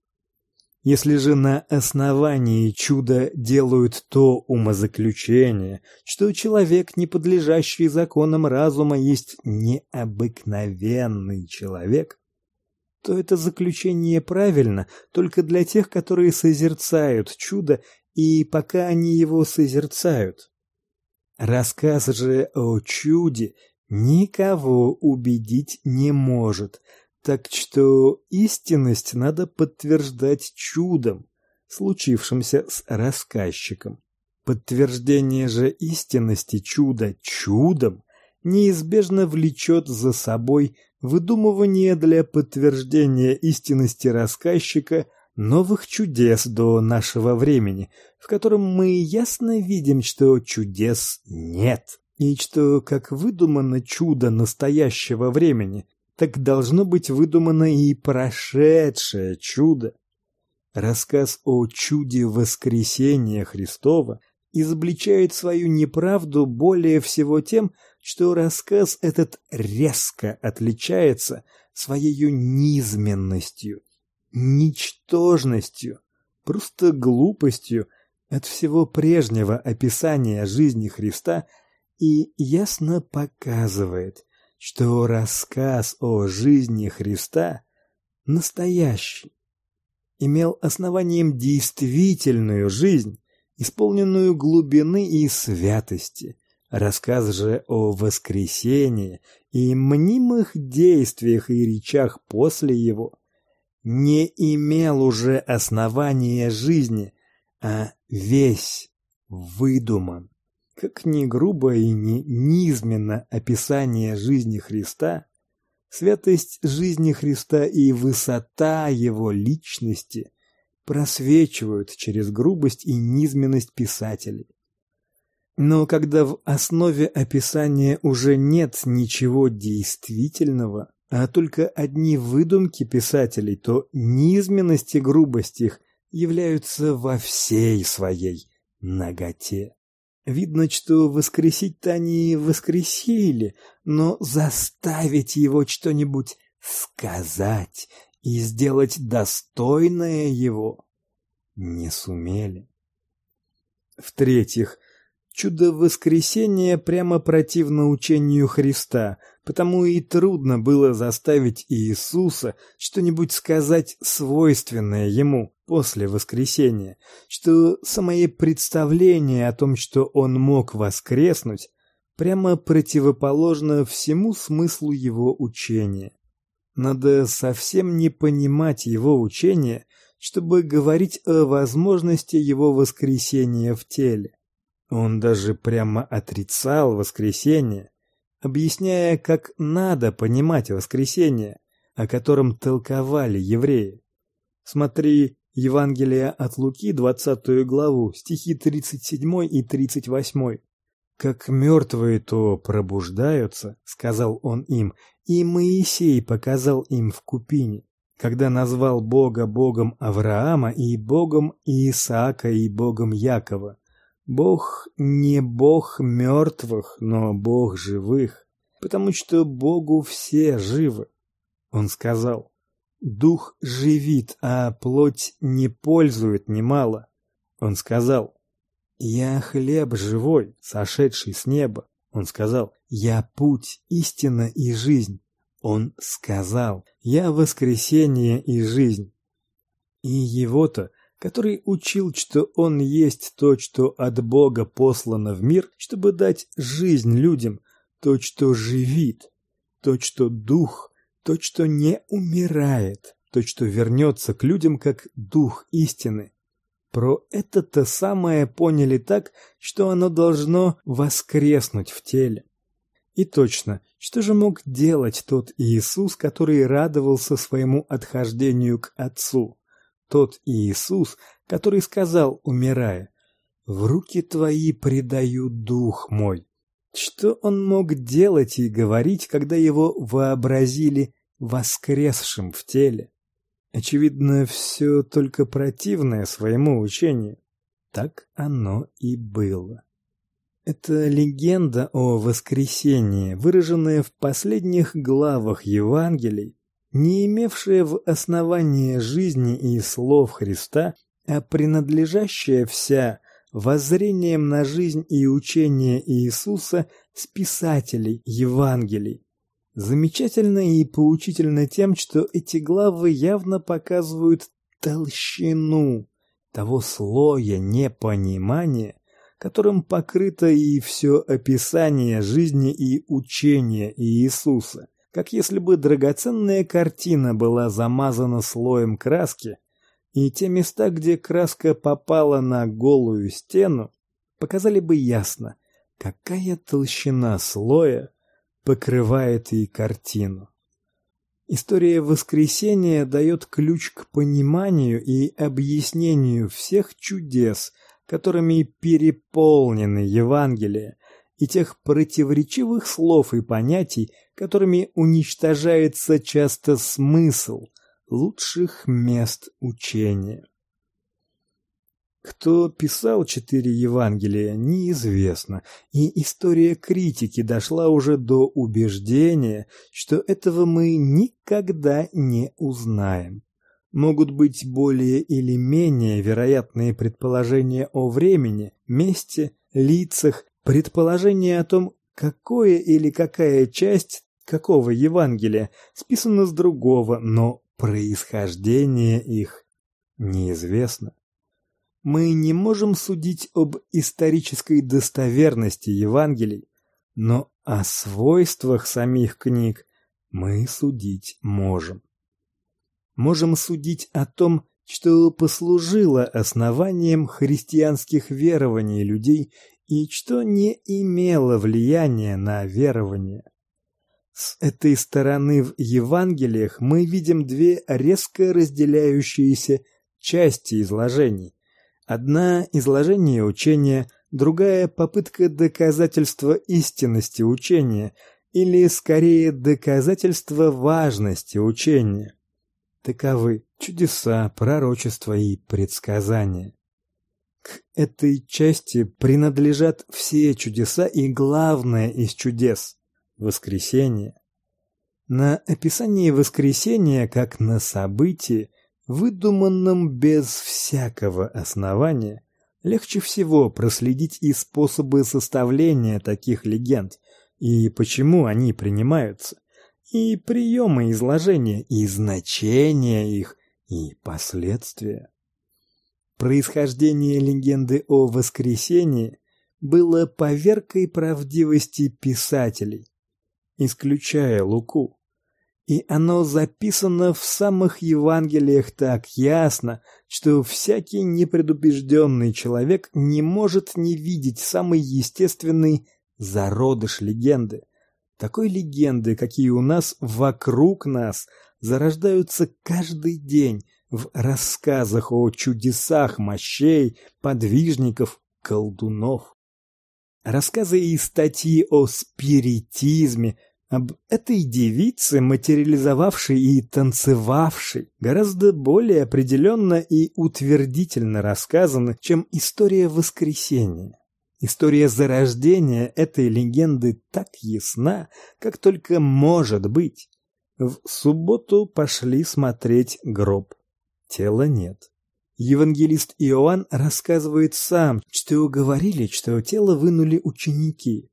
Если же на основании чуда делают то умозаключение, что человек, не подлежащий законам разума, есть необыкновенный человек, то это заключение правильно только для тех, которые созерцают чудо, и пока они его созерцают. Рассказ же о чуде никого убедить не может, так что истинность надо подтверждать чудом, случившимся с рассказчиком. Подтверждение же истинности чуда чудом неизбежно влечет за собой выдумывание для подтверждения истинности рассказчика новых чудес до нашего времени, в котором мы ясно видим, что чудес нет. И что, как выдумано чудо настоящего времени, так должно быть выдумано и прошедшее чудо. Рассказ о чуде воскресения Христова изобличает свою неправду более всего тем, что рассказ этот резко отличается своей низменностью, ничтожностью, просто глупостью от всего прежнего описания жизни Христа и ясно показывает, что рассказ о жизни Христа настоящий, имел основанием действительную жизнь, исполненную глубины и святости. Рассказ же о воскресении и мнимых действиях и речах после его не имел уже основания жизни, а весь выдуман. Как ни грубо и ни низменно описание жизни Христа, святость жизни Христа и высота его личности просвечивают через грубость и низменность писателей. Но когда в основе описания уже нет ничего действительного, а только одни выдумки писателей, то низменность и грубость их являются во всей своей наготе. Видно, что воскресить-то они воскресили, но заставить его что-нибудь сказать и сделать достойное его не сумели. В-третьих, чудо воскресения прямо противно учению Христа, потому и трудно было заставить Иисуса что-нибудь сказать свойственное ему после воскресения, что самое представление о том, что он мог воскреснуть, прямо противоположно всему смыслу его учения. Надо совсем не понимать его учения, чтобы говорить о возможности его воскресения в теле. Он даже прямо отрицал воскресение, объясняя, как надо понимать воскресение, о котором толковали евреи. Смотри Евангелие от Луки, двадцатую главу, стихи тридцать седьмой и тридцать восьмой. «Как мертвые то пробуждаются, — сказал он им, — и Моисей показал им в купине, когда назвал Бога Богом Авраама и Богом Исаака и Богом Якова. Бог не Бог мертвых, но Бог живых, потому что Богу все живы. Он сказал: дух живит, а плоть не пользует немало. Он сказал: я хлеб живой, сошедший с неба. Он сказал: я путь, истина и жизнь. Он сказал: я воскресение и жизнь. И его-то, который учил, что он есть то, что от Бога послано в мир, чтобы дать жизнь людям, то, что живит, то, что дух, то, что не умирает, то, что вернется к людям как дух истины. Про это-то самое поняли так, что оно должно воскреснуть в теле. И точно, что же мог делать тот Иисус, который радовался своему отхождению к Отцу? Тот Иисус, который сказал, умирая: «В руки твои предаю дух мой». Что он мог делать и говорить, когда его вообразили воскресшим в теле? Очевидно, все только противное своему учению. Так оно и было. Это легенда о воскресении, выраженная в последних главах Евангелий, не имевшая в основании жизни и слов Христа, а принадлежащая вся воззрением на жизнь и учение Иисуса с писателей Евангелий. Замечательно и поучительно тем, что эти главы явно показывают толщину того слоя непонимания, которым покрыто и все описание жизни и учения Иисуса, как если бы драгоценная картина была замазана слоем краски, и те места, где краска попала на голую стену, показали бы ясно, какая толщина слоя покрывает и картину. История воскресения дает ключ к пониманию и объяснению всех чудес, которыми переполнены Евангелия, и тех противоречивых слов и понятий, которыми уничтожается часто смысл лучших мест учения. Кто писал четыре Евангелия, неизвестно, и история критики дошла уже до убеждения, что этого мы никогда не узнаем. Могут быть более или менее вероятные предположения о времени, месте, лицах, предположения о том, какое или какая часть какого Евангелия списана с другого, но происхождение их неизвестно. Мы не можем судить об исторической достоверности Евангелий, но о свойствах самих книг мы судить можем. Можем судить о том, что послужило основанием христианских верований людей и что не имело влияния на верования. С этой стороны в Евангелиях мы видим две резко разделяющиеся части изложений. Одна — изложение учения, другая — попытка доказательства истинности учения, или, скорее, доказательства важности учения. Таковы чудеса, пророчества и предсказания. К этой части принадлежат все чудеса и главное из чудес – воскресение. На описании воскресения как на событии, выдуманном без всякого основания, легче всего проследить и способы составления таких легенд, и почему они принимаются, и приемы изложения, и значения их, и последствия. Происхождение легенды о воскресении было поверкой правдивости писателей, исключая Луку, и оно записано в самых Евангелиях так ясно, что всякий непредубежденный человек не может не видеть самый естественный зародыш легенды, такой легенды, какие у нас вокруг нас зарождаются каждый день в рассказах о чудесах мощей, подвижников, колдунов. Рассказы и статьи о спиритизме, об этой девице, материализовавшей и танцевавшей, гораздо более определенно и утвердительно рассказаны, чем история воскресения. История зарождения этой легенды так ясна, как только может быть. В субботу пошли смотреть гроб. Тела нет. Евангелист Иоанн рассказывает сам, что говорили, что тело вынули ученики.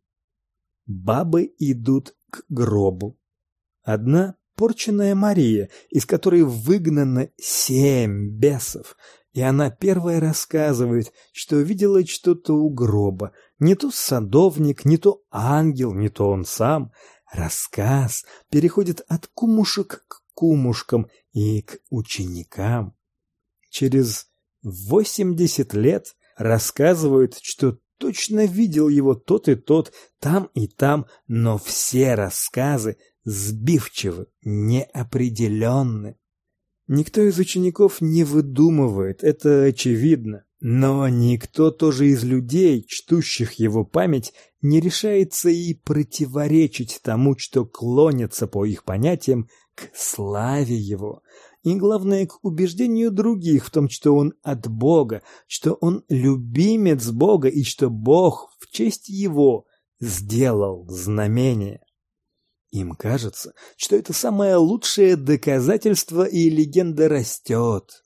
Бабы идут к гробу. Одна порченная Мария, из которой выгнано семь бесов, и она первая рассказывает, что видела что-то у гроба, не то садовник, не то ангел, не то он сам. Рассказ переходит от кумушек к кумушкам и к ученикам. Через восемьдесят лет рассказывают, что точно видел его тот и тот, там и там, но все рассказы сбивчивы, неопределенны. Никто из учеников не выдумывает, это очевидно, но никто тоже из людей, чтущих его память, не решается и противоречить тому, что клонится по их понятиям к славе его, и главное, к убеждению других в том, что он от Бога, что он любимец Бога и что Бог в честь его сделал знамение. Им кажется, что это самое лучшее доказательство, и легенда растет,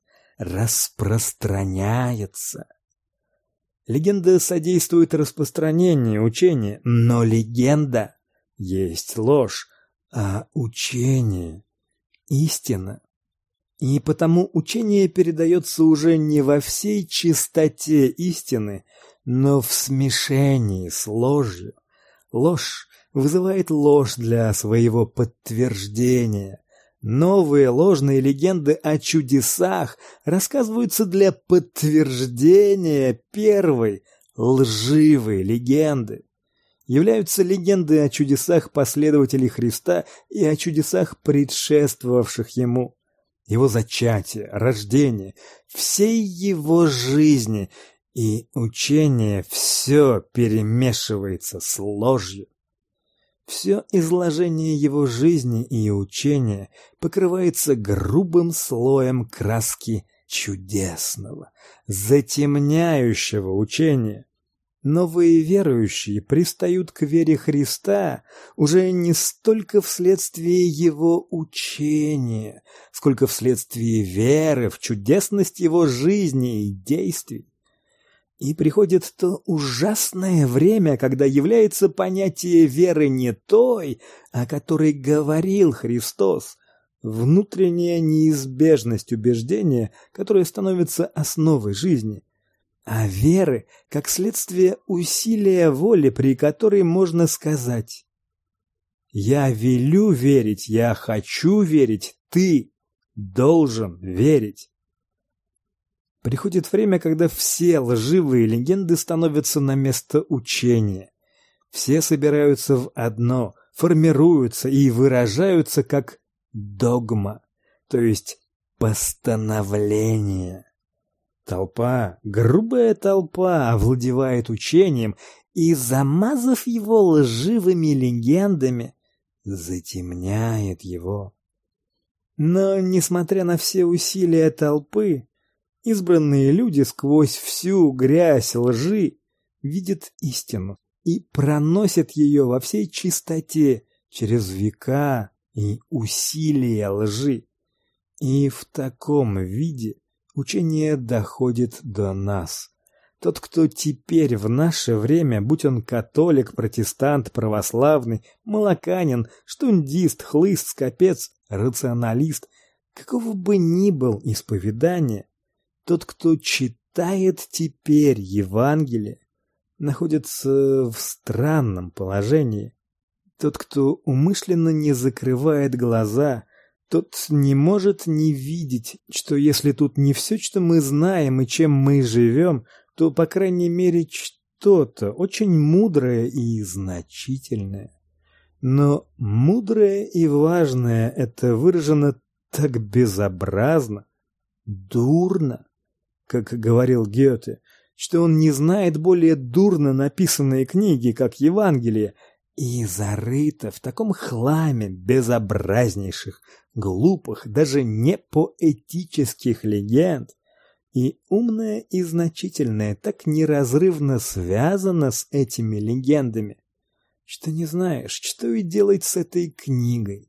распространяется. Легенда содействует распространению учения, но легенда есть ложь, а учение – истина. И потому учение передается уже не во всей чистоте истины, но в смешении с ложью. Ложь вызывает ложь для своего подтверждения. Новые ложные легенды о чудесах рассказываются для подтверждения первой лживой легенды. Являются легенды о чудесах последователей Христа и о чудесах, предшествовавших ему. Его зачатие, рождение, всей его жизни, и учение все перемешивается с ложью. Все изложение его жизни и учения покрывается грубым слоем краски чудесного, затемняющего учения. Новые верующие пристают к вере Христа уже не столько вследствие его учения, сколько вследствие веры в чудесность его жизни и действий. И приходит то ужасное время, когда является понятие веры не той, о которой говорил Христос, внутренняя неизбежность убеждения, которая становится основой жизни, а веры как следствие усилия воли, при которой можно сказать: «Я велю верить, я хочу верить, ты должен верить». Приходит время, когда все лживые легенды становятся на место учения. Все собираются в одно, формируются и выражаются как догма, то есть постановление. Толпа, грубая толпа, овладевает учением и, замазав его лживыми легендами, затемняет его. Но, несмотря на все усилия толпы, Избранные люди сквозь всю грязь лжи видят истину и проносят ее во всей чистоте через века и усилия лжи. И в таком виде учение доходит до нас. Тот, кто теперь в наше время, будь он католик, протестант, православный, молоканин, штундист, хлыст, скопец, рационалист, какого бы ни был исповедания, тот, кто читает теперь Евангелие, находится в странном положении. Тот, кто умышленно не закрывает глаза, тот не может не видеть, что если тут не все, что мы знаем и чем мы живем, то, по крайней мере, что-то очень мудрое и значительное. Но мудрое и важное это выражено так безобразно, дурно, как говорил Гёте, что он не знает более дурно написанные книги, как Евангелие, и зарыто в таком хламе безобразнейших, глупых, даже не поэтических легенд. И умное и значительное так неразрывно связано с этими легендами, что не знаешь, что и делать с этой книгой.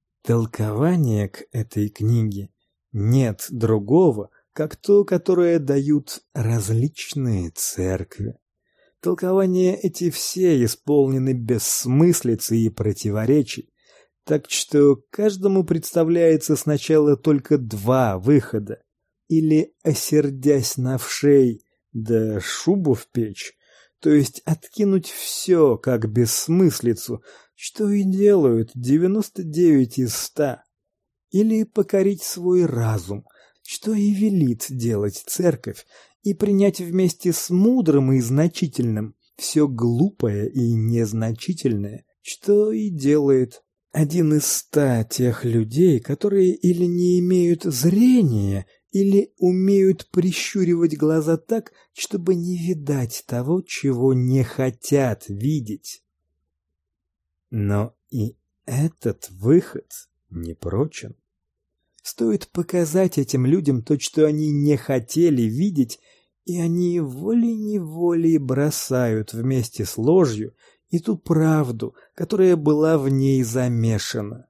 Толкования к этой книге нет другого, как то, которое дают различные церкви. Толкования эти все исполнены бессмыслицы и противоречий, так что каждому представляется сначала только два выхода: или осердясь на вшей, да шубу в печь, то есть откинуть все как бессмыслицу, что и делают девяносто девять из ста, или покорить свой разум, что и велит делать церковь, и принять вместе с мудрым и значительным все глупое и незначительное, что и делает один из ста тех людей, которые или не имеют зрения, или умеют прищуривать глаза так, чтобы не видать того, чего не хотят видеть. Но и этот выход не прочен. Стоит показать этим людям то, что они не хотели видеть, и они волей-неволей бросают вместе с ложью и ту правду, которая была в ней замешана.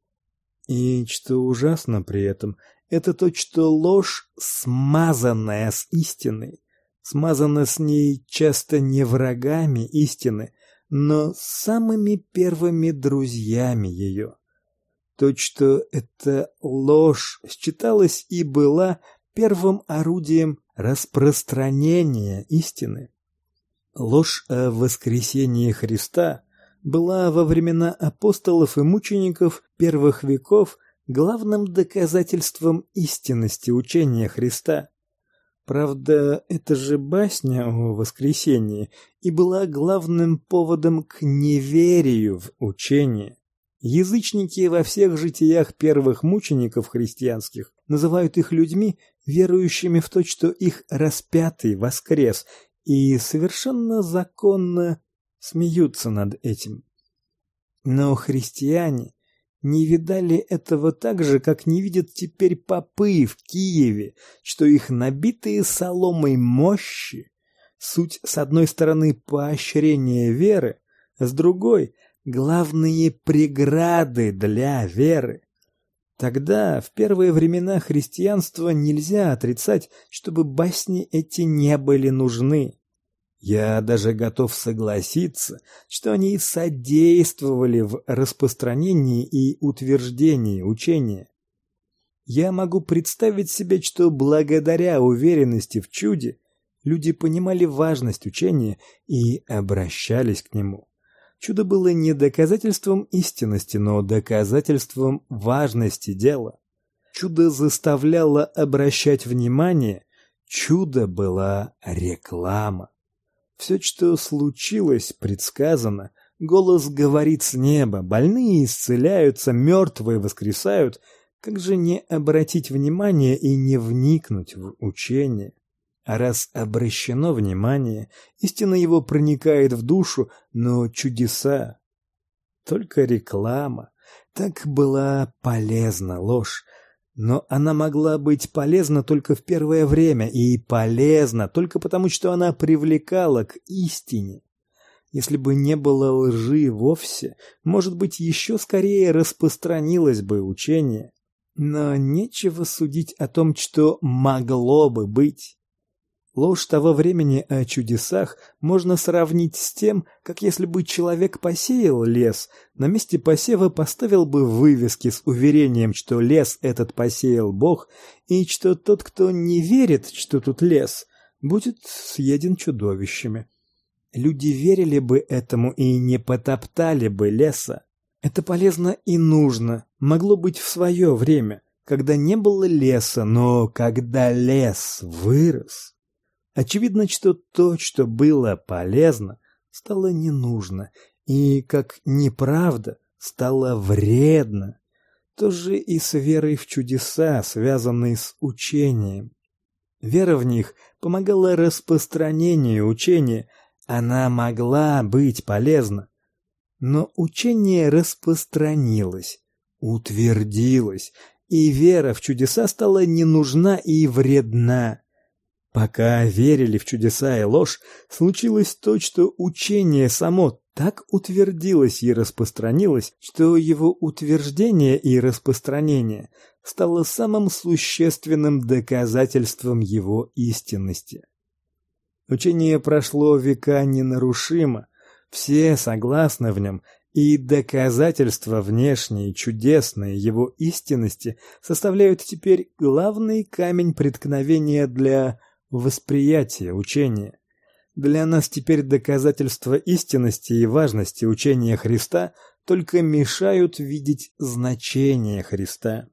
И что ужасно при этом, это то, что ложь, смазанная с истиной, смазана с ней часто не врагами истины, но самыми первыми друзьями ее. То, что эта ложь считалась и была первым орудием распространения истины. Ложь о воскресении Христа была во времена апостолов и мучеников первых веков главным доказательством истинности учения Христа. Правда, это же басня о воскресении и была главным поводом к неверию в учение. Язычники во всех житиях первых мучеников христианских называют их людьми, верующими в то, что их распятый воскрес, и совершенно законно смеются над этим. Но христиане не видали этого так же, как не видят теперь попы в Киеве, что их набитые соломой мощи суть с одной стороны поощрение веры, а с другой главные преграды для веры. Тогда, в первые времена христианства, нельзя отрицать, чтобы басни эти не были нужны. Я даже готов согласиться, что они содействовали в распространении и утверждении учения. Я могу представить себе, что благодаря уверенности в чуде люди понимали важность учения и обращались к нему. Чудо было не доказательством истинности, но доказательством важности дела. Чудо заставляло обращать внимание, чудо была реклама. Все, что случилось, предсказано. Голос говорит с неба, больные исцеляются, мертвые воскресают. Как же не обратить внимание и не вникнуть в учение? А раз обращено внимание, истина его проникает в душу, но чудеса только реклама. Так была полезна ложь. Но она могла быть полезна только в первое время, и полезна только потому, что она привлекала к истине. Если бы не было лжи вовсе, может быть, еще скорее распространилось бы учение. Но нечего судить о том, что могло бы быть. Ложь того времени о чудесах можно сравнить с тем, как если бы человек посеял лес, на месте посева поставил бы вывески с уверением, что лес этот посеял Бог, и что тот, кто не верит, что тут лес, будет съеден чудовищами. Люди верили бы этому и не потоптали бы леса. Это полезно и нужно, могло быть в свое время, когда не было леса, но когда лес вырос. Очевидно, что то, что было полезно, стало не нужно, и, как неправда, стало вредно. То же и с верой в чудеса, связанной с учением. Вера в них помогала распространению учения, она могла быть полезна. Но учение распространилось, утвердилось, и вера в чудеса стала не нужна и вредна. Пока верили в чудеса и ложь, случилось то, что учение само так утвердилось и распространилось, что его утверждение и распространение стало самым существенным доказательством его истинности. Учение прошло века ненарушимо, все согласны в нем, и доказательства внешние, чудесные его истинности составляют теперь главный камень преткновения для восприятия учения. Для нас теперь доказательства истинности и важности учения Христа только мешают видеть значение Христа.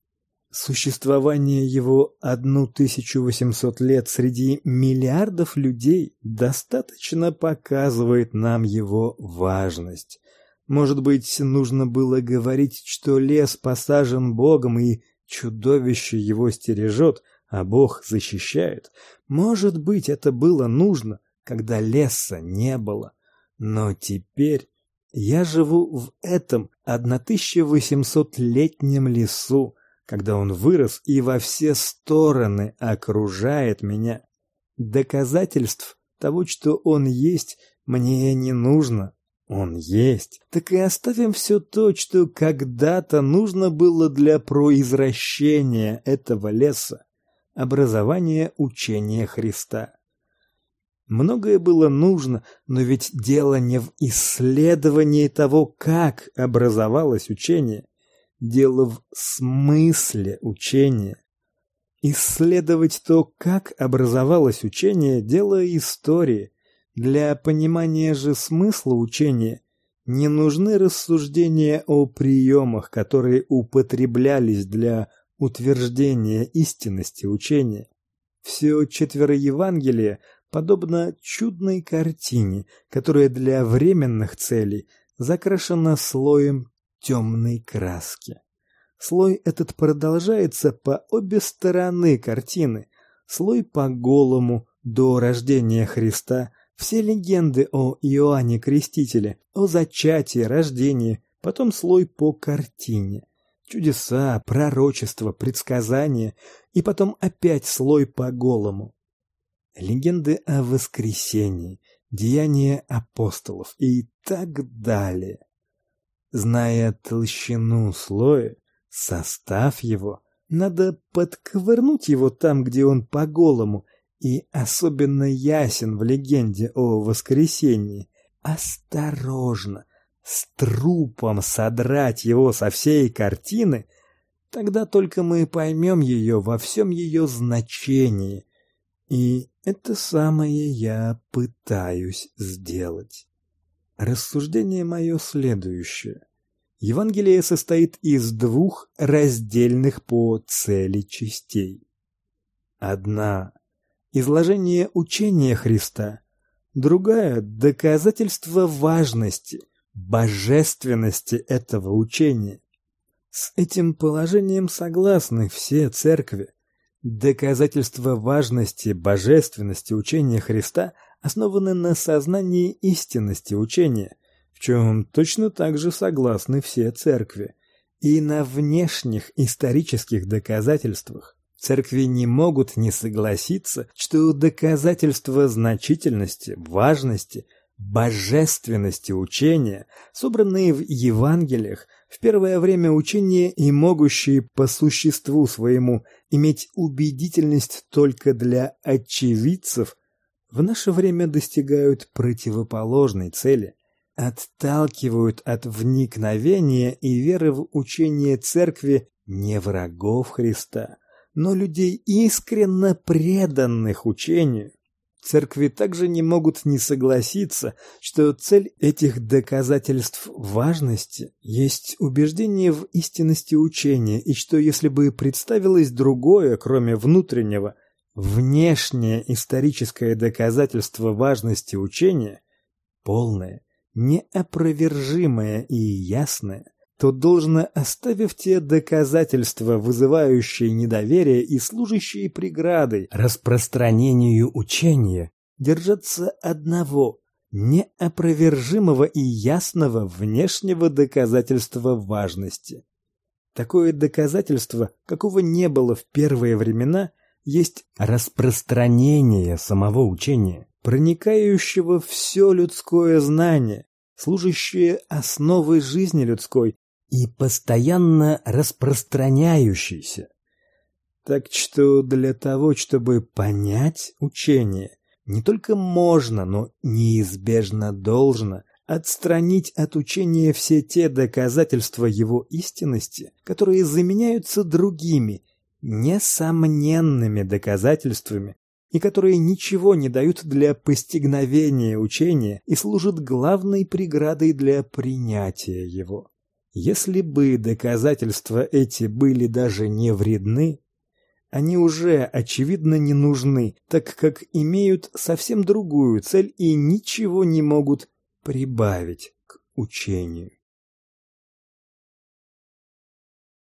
Существование его тысячу восемьсот лет среди миллиардов людей достаточно показывает нам его важность. Может быть, нужно было говорить, что лес посажен Богом и чудовище его стережет, а Бог защищает. Может быть, это было нужно, когда леса не было. Но теперь я живу в этом тысяча восьмисотлетнем лесу, когда он вырос и во все стороны окружает меня. Доказательств того, что он есть, мне не нужно. Он есть. Так и оставим все то, что когда-то нужно было для произращения этого леса, образования учения Христа. Многое было нужно, но ведь дело не в исследовании того, как образовалось учение. Дело в смысле учения. Исследовать то, как образовалось учение, дело истории. Для понимания же смысла учения не нужны рассуждения о приемах, которые употреблялись для утверждения истинности учения. Все четверо Евангелия подобно чудной картине, которая для временных целей закрашена слоем темной краски. Слой этот продолжается по обе стороны картины. Слой по голому до рождения Христа, все легенды о Иоанне Крестителе, о зачатии, рождении, потом слой по картине. Чудеса, пророчества, предсказания, и потом опять слой по голому. Легенды о воскресении, деяния апостолов и так далее. Зная толщину слоя, состав его, надо подковырнуть его там, где он по голому, и особенно ясен в легенде о воскресении. Осторожно, с трупом содрать его со всей картины, тогда только мы поймем ее во всем ее значении. И это самое я пытаюсь сделать. Рассуждение мое следующее. Евангелие состоит из двух раздельных по цели частей. Одна – изложение учения Христа, другая – доказательство важности, божественности этого учения. С этим положением согласны все церкви. Доказательства важности, божественности учения Христа основаны на сознании истинности учения, в чем точно так же согласны все церкви. И на внешних исторических доказательствах церкви не могут не согласиться, что доказательства значительности, важности, божественности учения, собранные в Евангелиях, в первое время учения и могущие по существу своему иметь убедительность только для очевидцев, в наше время достигают противоположной цели, отталкивают от вникновения и веры в учение церкви не врагов Христа, но людей искренно преданных учению. Церкви также не могут не согласиться, что цель этих доказательств важности есть убеждение в истинности учения, и что если бы представилось другое, кроме внутреннего, внешнее историческое доказательство важности учения, полное, неопровержимое и ясное, то должно, оставив те доказательства, вызывающие недоверие и служащие преградой распространению учения, держаться одного неопровержимого и ясного внешнего доказательства важности. Такое доказательство, какого не было в первые времена, есть распространение самого учения, проникающего в все людское знание, служащее основой жизни людской и постоянно распространяющийся. Так что для того, чтобы понять учение, не только можно, но неизбежно должно отстранить от учения все те доказательства его истинности, которые заменяются другими, несомненными доказательствами, и которые ничего не дают для постигновения учения и служат главной преградой для принятия его. Если бы доказательства эти были даже не вредны, они уже очевидно не нужны, так как имеют совсем другую цель и ничего не могут прибавить к учению.